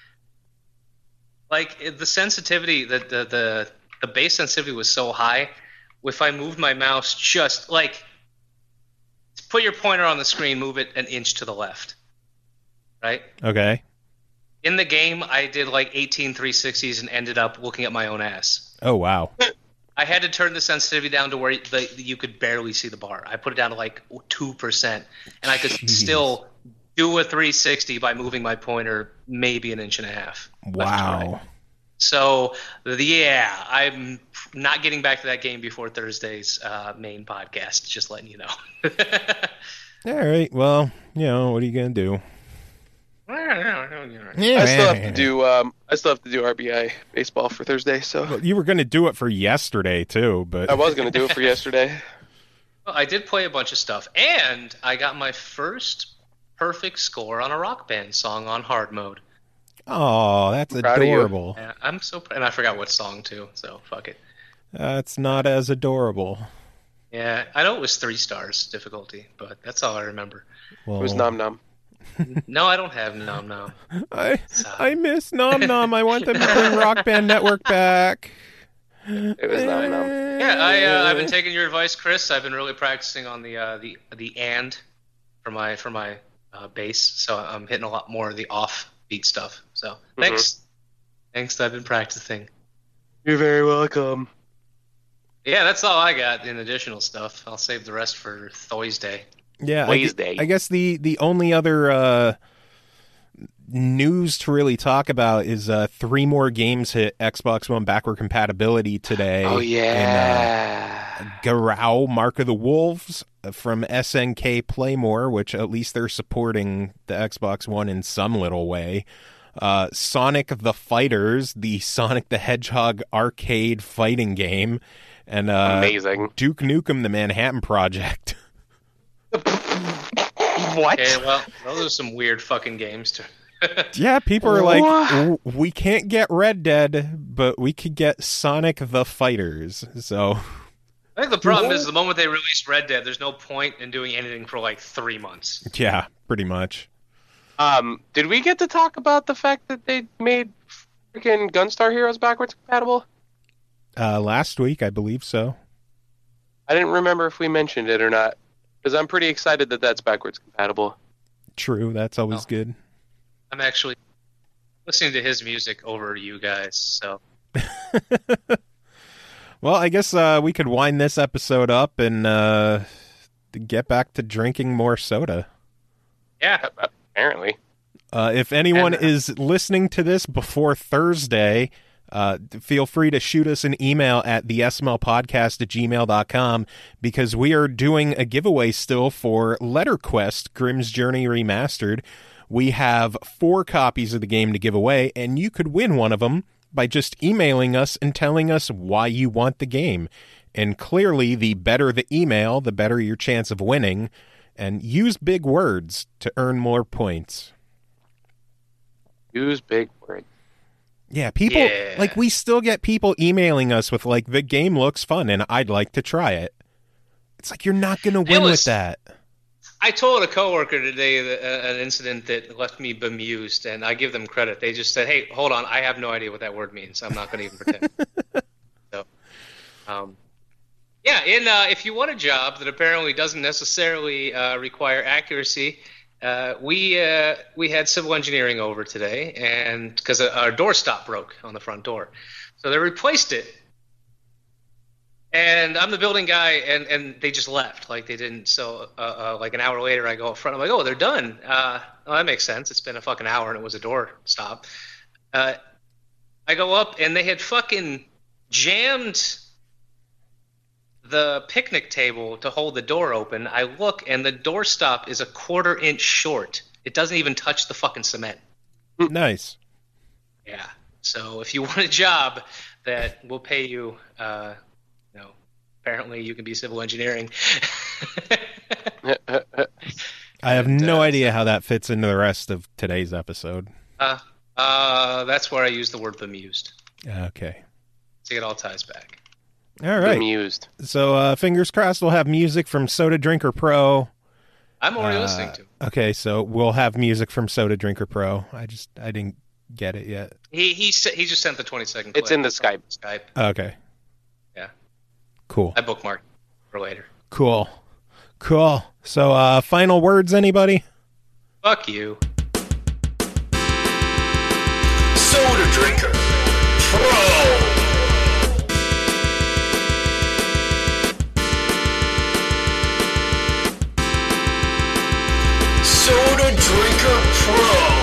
Like, the sensitivity, the the the... the base sensitivity was so high, if I moved my mouse just, like, put your pointer on the screen, move it an inch to the left, right? Okay. In the game, I did, like, eighteen three sixties and ended up looking at my own ass. Oh, wow. I had to turn the sensitivity down to where the, you could barely see the bar. I put it down to, like, two percent, and I could Jeez. still do a three sixty by moving my pointer maybe an inch and a half. Wow. So, yeah, I'm not getting back to that game before Thursday's uh, main podcast, just letting you know. All right. Well, you know, what are you going to do? I still have to do um, I still have to do R B I baseball for Thursday. So well, you were going to do it for yesterday, too. But I was going to do it for yesterday. Well, I did play a bunch of stuff, and I got my first perfect score on a Rock Band song on hard mode. Oh, that's adorable. Yeah, I'm so pr- and I forgot what song too, so fuck it. That's not as adorable. Yeah, I know it was three stars difficulty, but that's all I remember. Well, it was Nom Nom. No, I don't have Nom Nom. I I miss Nom Nom. I want them to bring Rock Band Network back. It was Nom Nom. Yeah, I uh, I've been taking your advice, Chris. I've been really practicing on the uh, the the and for my for my uh, bass, so I'm hitting a lot more of the off beat stuff. So thanks, mm-hmm. thanks. I've been practicing. You're very welcome. Yeah, that's all I got in additional stuff. I'll save the rest for Thursday. Yeah, I, I guess the the only other uh, news to really talk about is uh, three more games hit Xbox One backward compatibility today. Oh yeah, in, uh, Garou, Mark of the Wolves from S N K Playmore, which at least they're supporting the Xbox One in some little way. Uh, Sonic the Fighters, the Sonic the Hedgehog arcade fighting game, and uh, amazing Duke Nukem: The Manhattan Project. What? Okay, well, those are some weird fucking games to. Yeah, people are like, we can't get Red Dead, but we could get Sonic the Fighters. So I think the problem what? is the moment they released Red Dead, there's no point in doing anything for like three months. Yeah, pretty much. Um, did we get to talk about the fact that they made freaking Gunstar Heroes backwards compatible? Uh, last week, I believe so. I didn't remember if we mentioned it or not, because I'm pretty excited that that's backwards compatible. True, that's always oh. good. I'm actually listening to his music over you guys, so. Well, I guess uh, we could wind this episode up and uh, get back to drinking more soda. Yeah, apparently. Uh, if anyone and, uh, is listening to this before Thursday, uh, feel free to shoot us an email at the S M L podcast at gmail dot com, because we are doing a giveaway still for LetterQuest Grimm's Journey Remastered. We have four copies of the game to give away, and you could win one of them by just emailing us and telling us why you want the game. And clearly, the better the email, the better your chance of winning. And use big words to earn more points. Use big words. Yeah, people, Yeah. like, we still get people emailing us with, like, the game looks fun and I'd like to try it. It's like, you're not going to win was- with that. I told a coworker today that, uh, an incident that left me bemused, and I give them credit. They just said, "Hey, hold on, I have no idea what that word means. I'm not going to even pretend." so, um, yeah, and uh, if you want a job that apparently doesn't necessarily uh, require accuracy, uh, we uh, we had civil engineering over today, and because our door stop broke on the front door, so they replaced it. And I'm the building guy, and, and they just left. Like, they didn't. So, uh, uh, like, an hour later, I go up front. I'm like, oh, they're done. Uh, well, that makes sense. It's been a fucking hour, and it was a door stop. Uh, I go up, and they had fucking jammed the picnic table to hold the door open. I look, and the door stop is a quarter inch short. It doesn't even touch the fucking cement. Nice. Yeah. So, if you want a job that will pay you... Uh, No, apparently you can be civil engineering. I have And, no uh, idea how that fits into the rest of today's episode. uh, uh, that's where I use the word bemused. Okay. So it all ties back. All right. Amused. So, uh, fingers crossed we'll have music from Soda Drinker Pro. I'm already Uh, listening to. Okay, so we'll have music from Soda Drinker Pro. I just, I didn't get it yet. He he sa- he just sent the twenty second. It's in the Skype. Skype. Okay. Yeah. Cool. I bookmarked for later. Cool. Cool. So, uh, final words, anybody? Fuck you. Soda Drinker Pro. Soda Drinker Pro.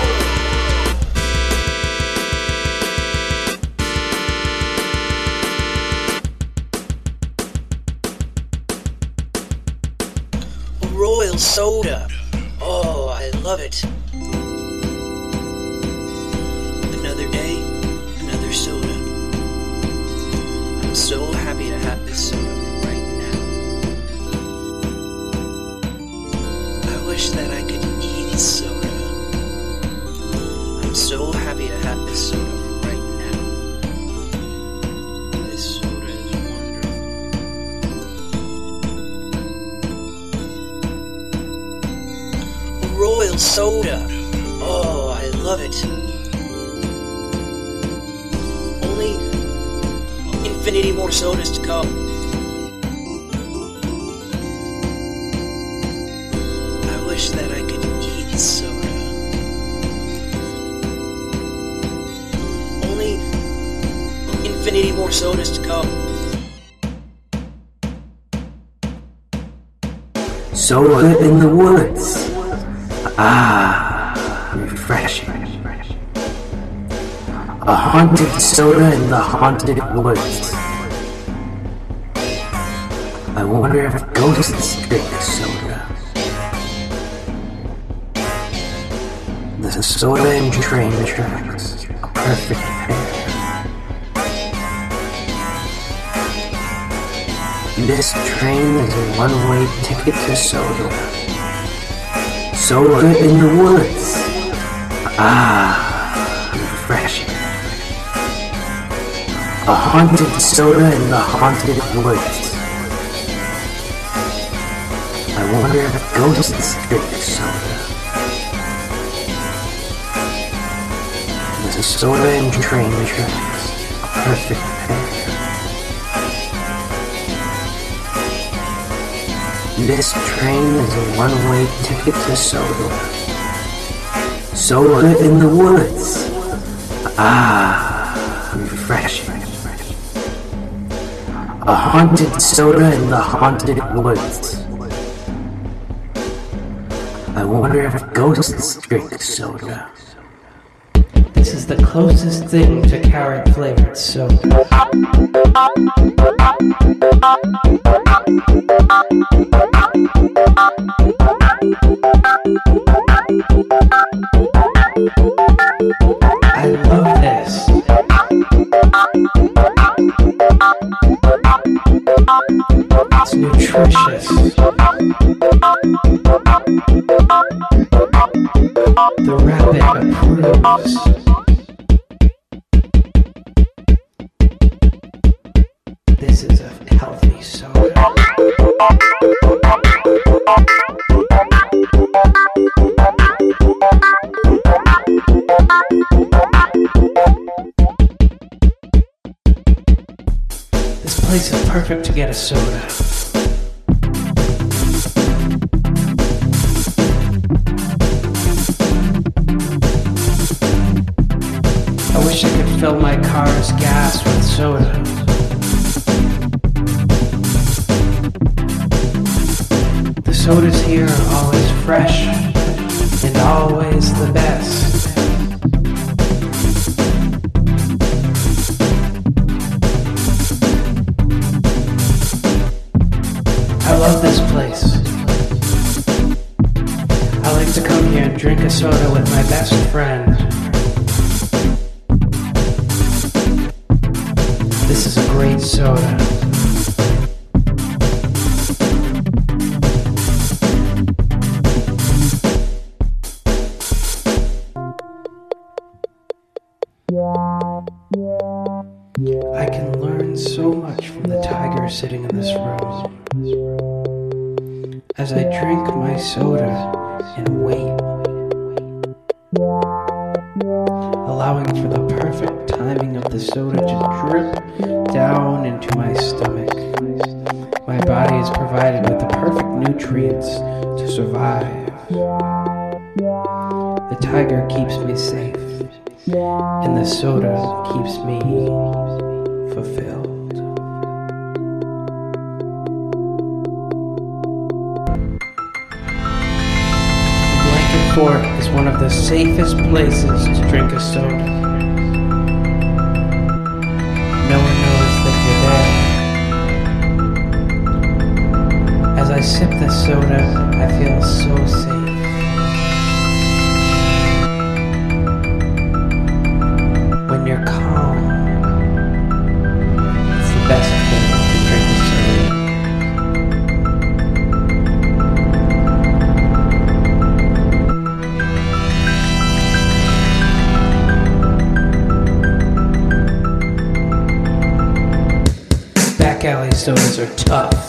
Royal soda. Oh, I love it. Another day, another soda. I'm so happy to have this soda right now. I wish that I could eat soda. I'm so happy to have this soda right now. This soda is wonderful. Royal soda. Oh, I love it. Only infinity more sodas to come. I wish that I could eat soda. Only infinity more sodas to come. Soda in the woods. Ah, refreshing. A haunted soda in the haunted woods. I wonder if ghosts drink soda. The soda and train tracks. A perfect pair. This train is a one-way ticket to soda. Soda in the woods. Ah, refreshing. A haunted soda in the haunted woods. I wonder if ghosts drink soda. The soda and train tracks. A perfect pair. This train is a one-way ticket to soda. Soda in the woods. Ah, refreshing. A haunted soda in the haunted woods. I wonder if ghosts drink soda. This is the closest thing to carrot flavored soda. I love this. It's nutritious. The rabbit approves. This is a healthy soda. This place is perfect to get a soda. I wish I could fill my car's gas with soda. The sodas here are always fresh and always the best. I love this place. I like to come here and drink a soda with my best friend. This is a great soda. I can learn so much from the tiger sitting in this room. As I drink my soda and wait, allowing for the perfect timing of the soda to drip down into my stomach. My body is provided with the perfect nutrients to survive. The tiger keeps me safe, and the soda keeps me fulfilled. Fort is one of the safest places to drink a soda. No one knows that you're there. As I sip this soda, I feel so safe. When you're calm, it's the best thing to drink a soda. Back alley sodas are tough.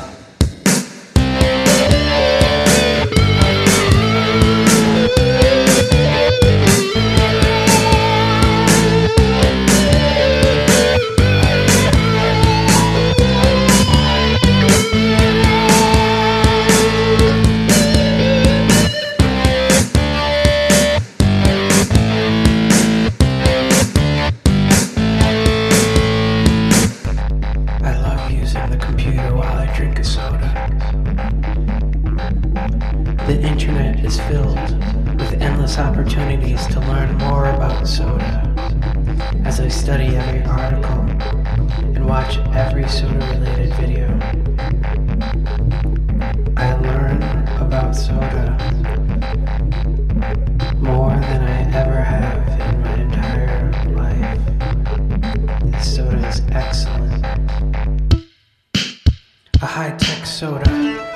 The internet is filled with endless opportunities to learn more about soda. As I study every article and watch every soda-related video, I learn about soda more than I ever have in my entire life. This soda is excellent. A high-tech soda.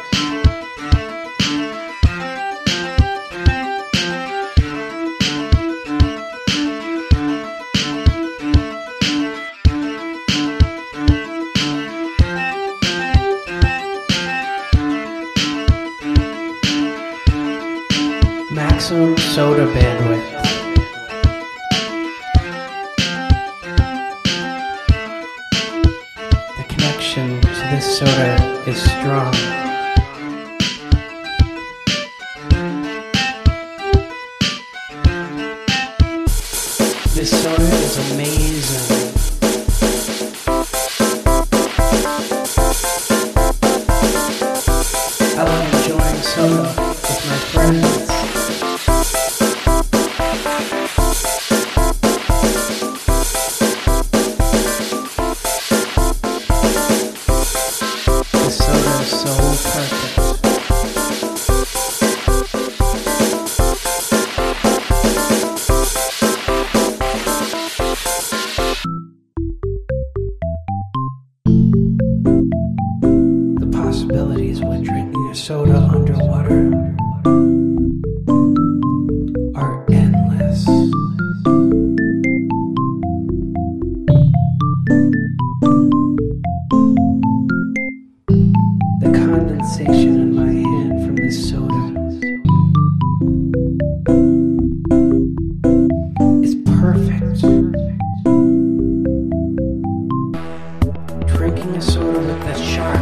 Maximum soda bandwidth. The connection to this soda is strong. This soda is amazing. I love enjoying soda with my friends. possibilities when drinking a soda underwater are endless. The condensation in my hand from this soda is perfect. Drinking a soda with the shark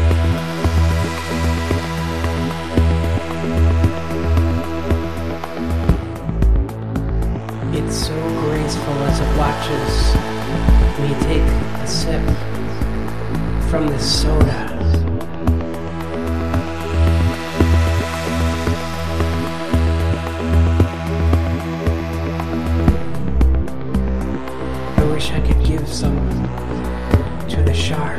it's so graceful as it watches me take a sip from this soda. I wish I could give some to the shark.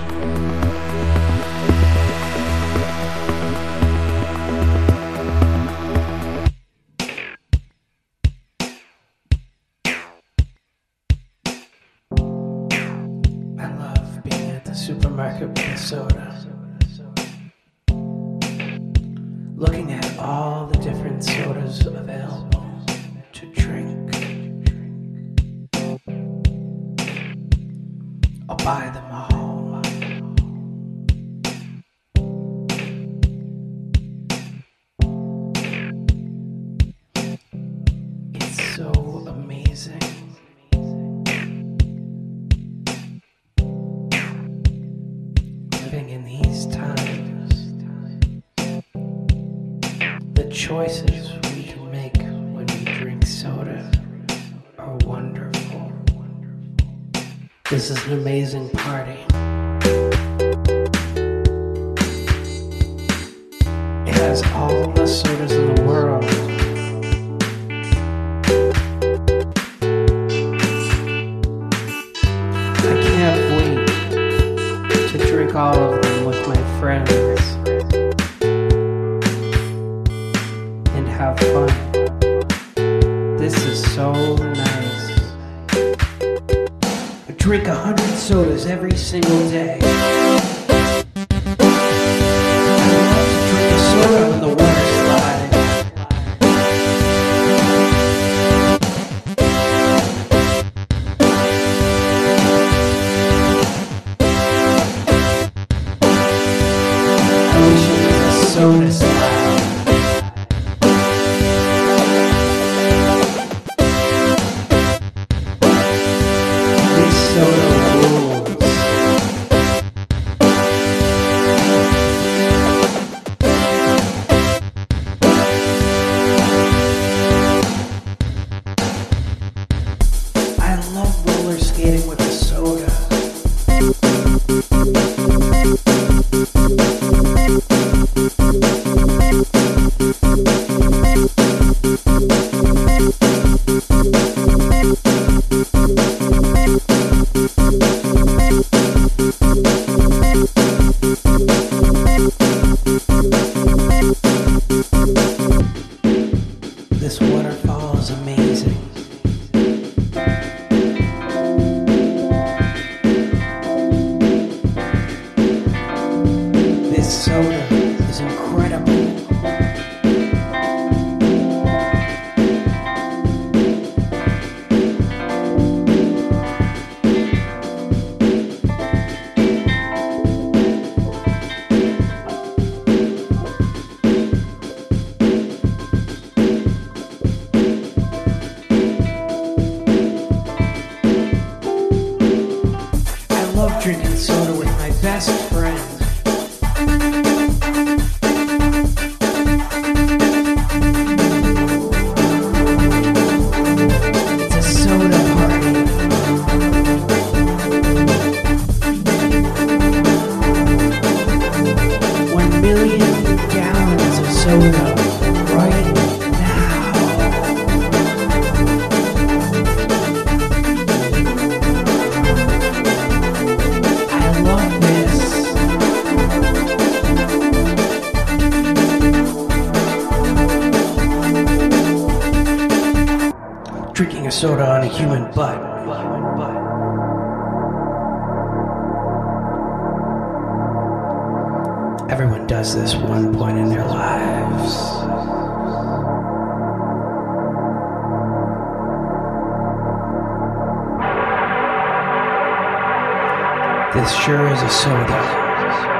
I love being at the supermarket with a soda, looking at all the different sodas available to drink. I'll buy them all. It's so amazing. Living in these times, the choices we can make when we drink soda are wonderful. This is an amazing party. It has all the sodas in the world. I can't wait to drink all of them with my friends and have fun. This is so nice. I drink a hundred sodas every single day. I love to drink a soda when the water slides. I wish it was a soda slide. This soda rules. I love roller skating with a soda. This waterfall is amazing. This soda is incredible. I love drinking soda with my best friend. It's a soda party. One million gallons of soda right now. I love this. Drinking a soda on a human butt. Everyone does this one point in their lives. This sure is a soda.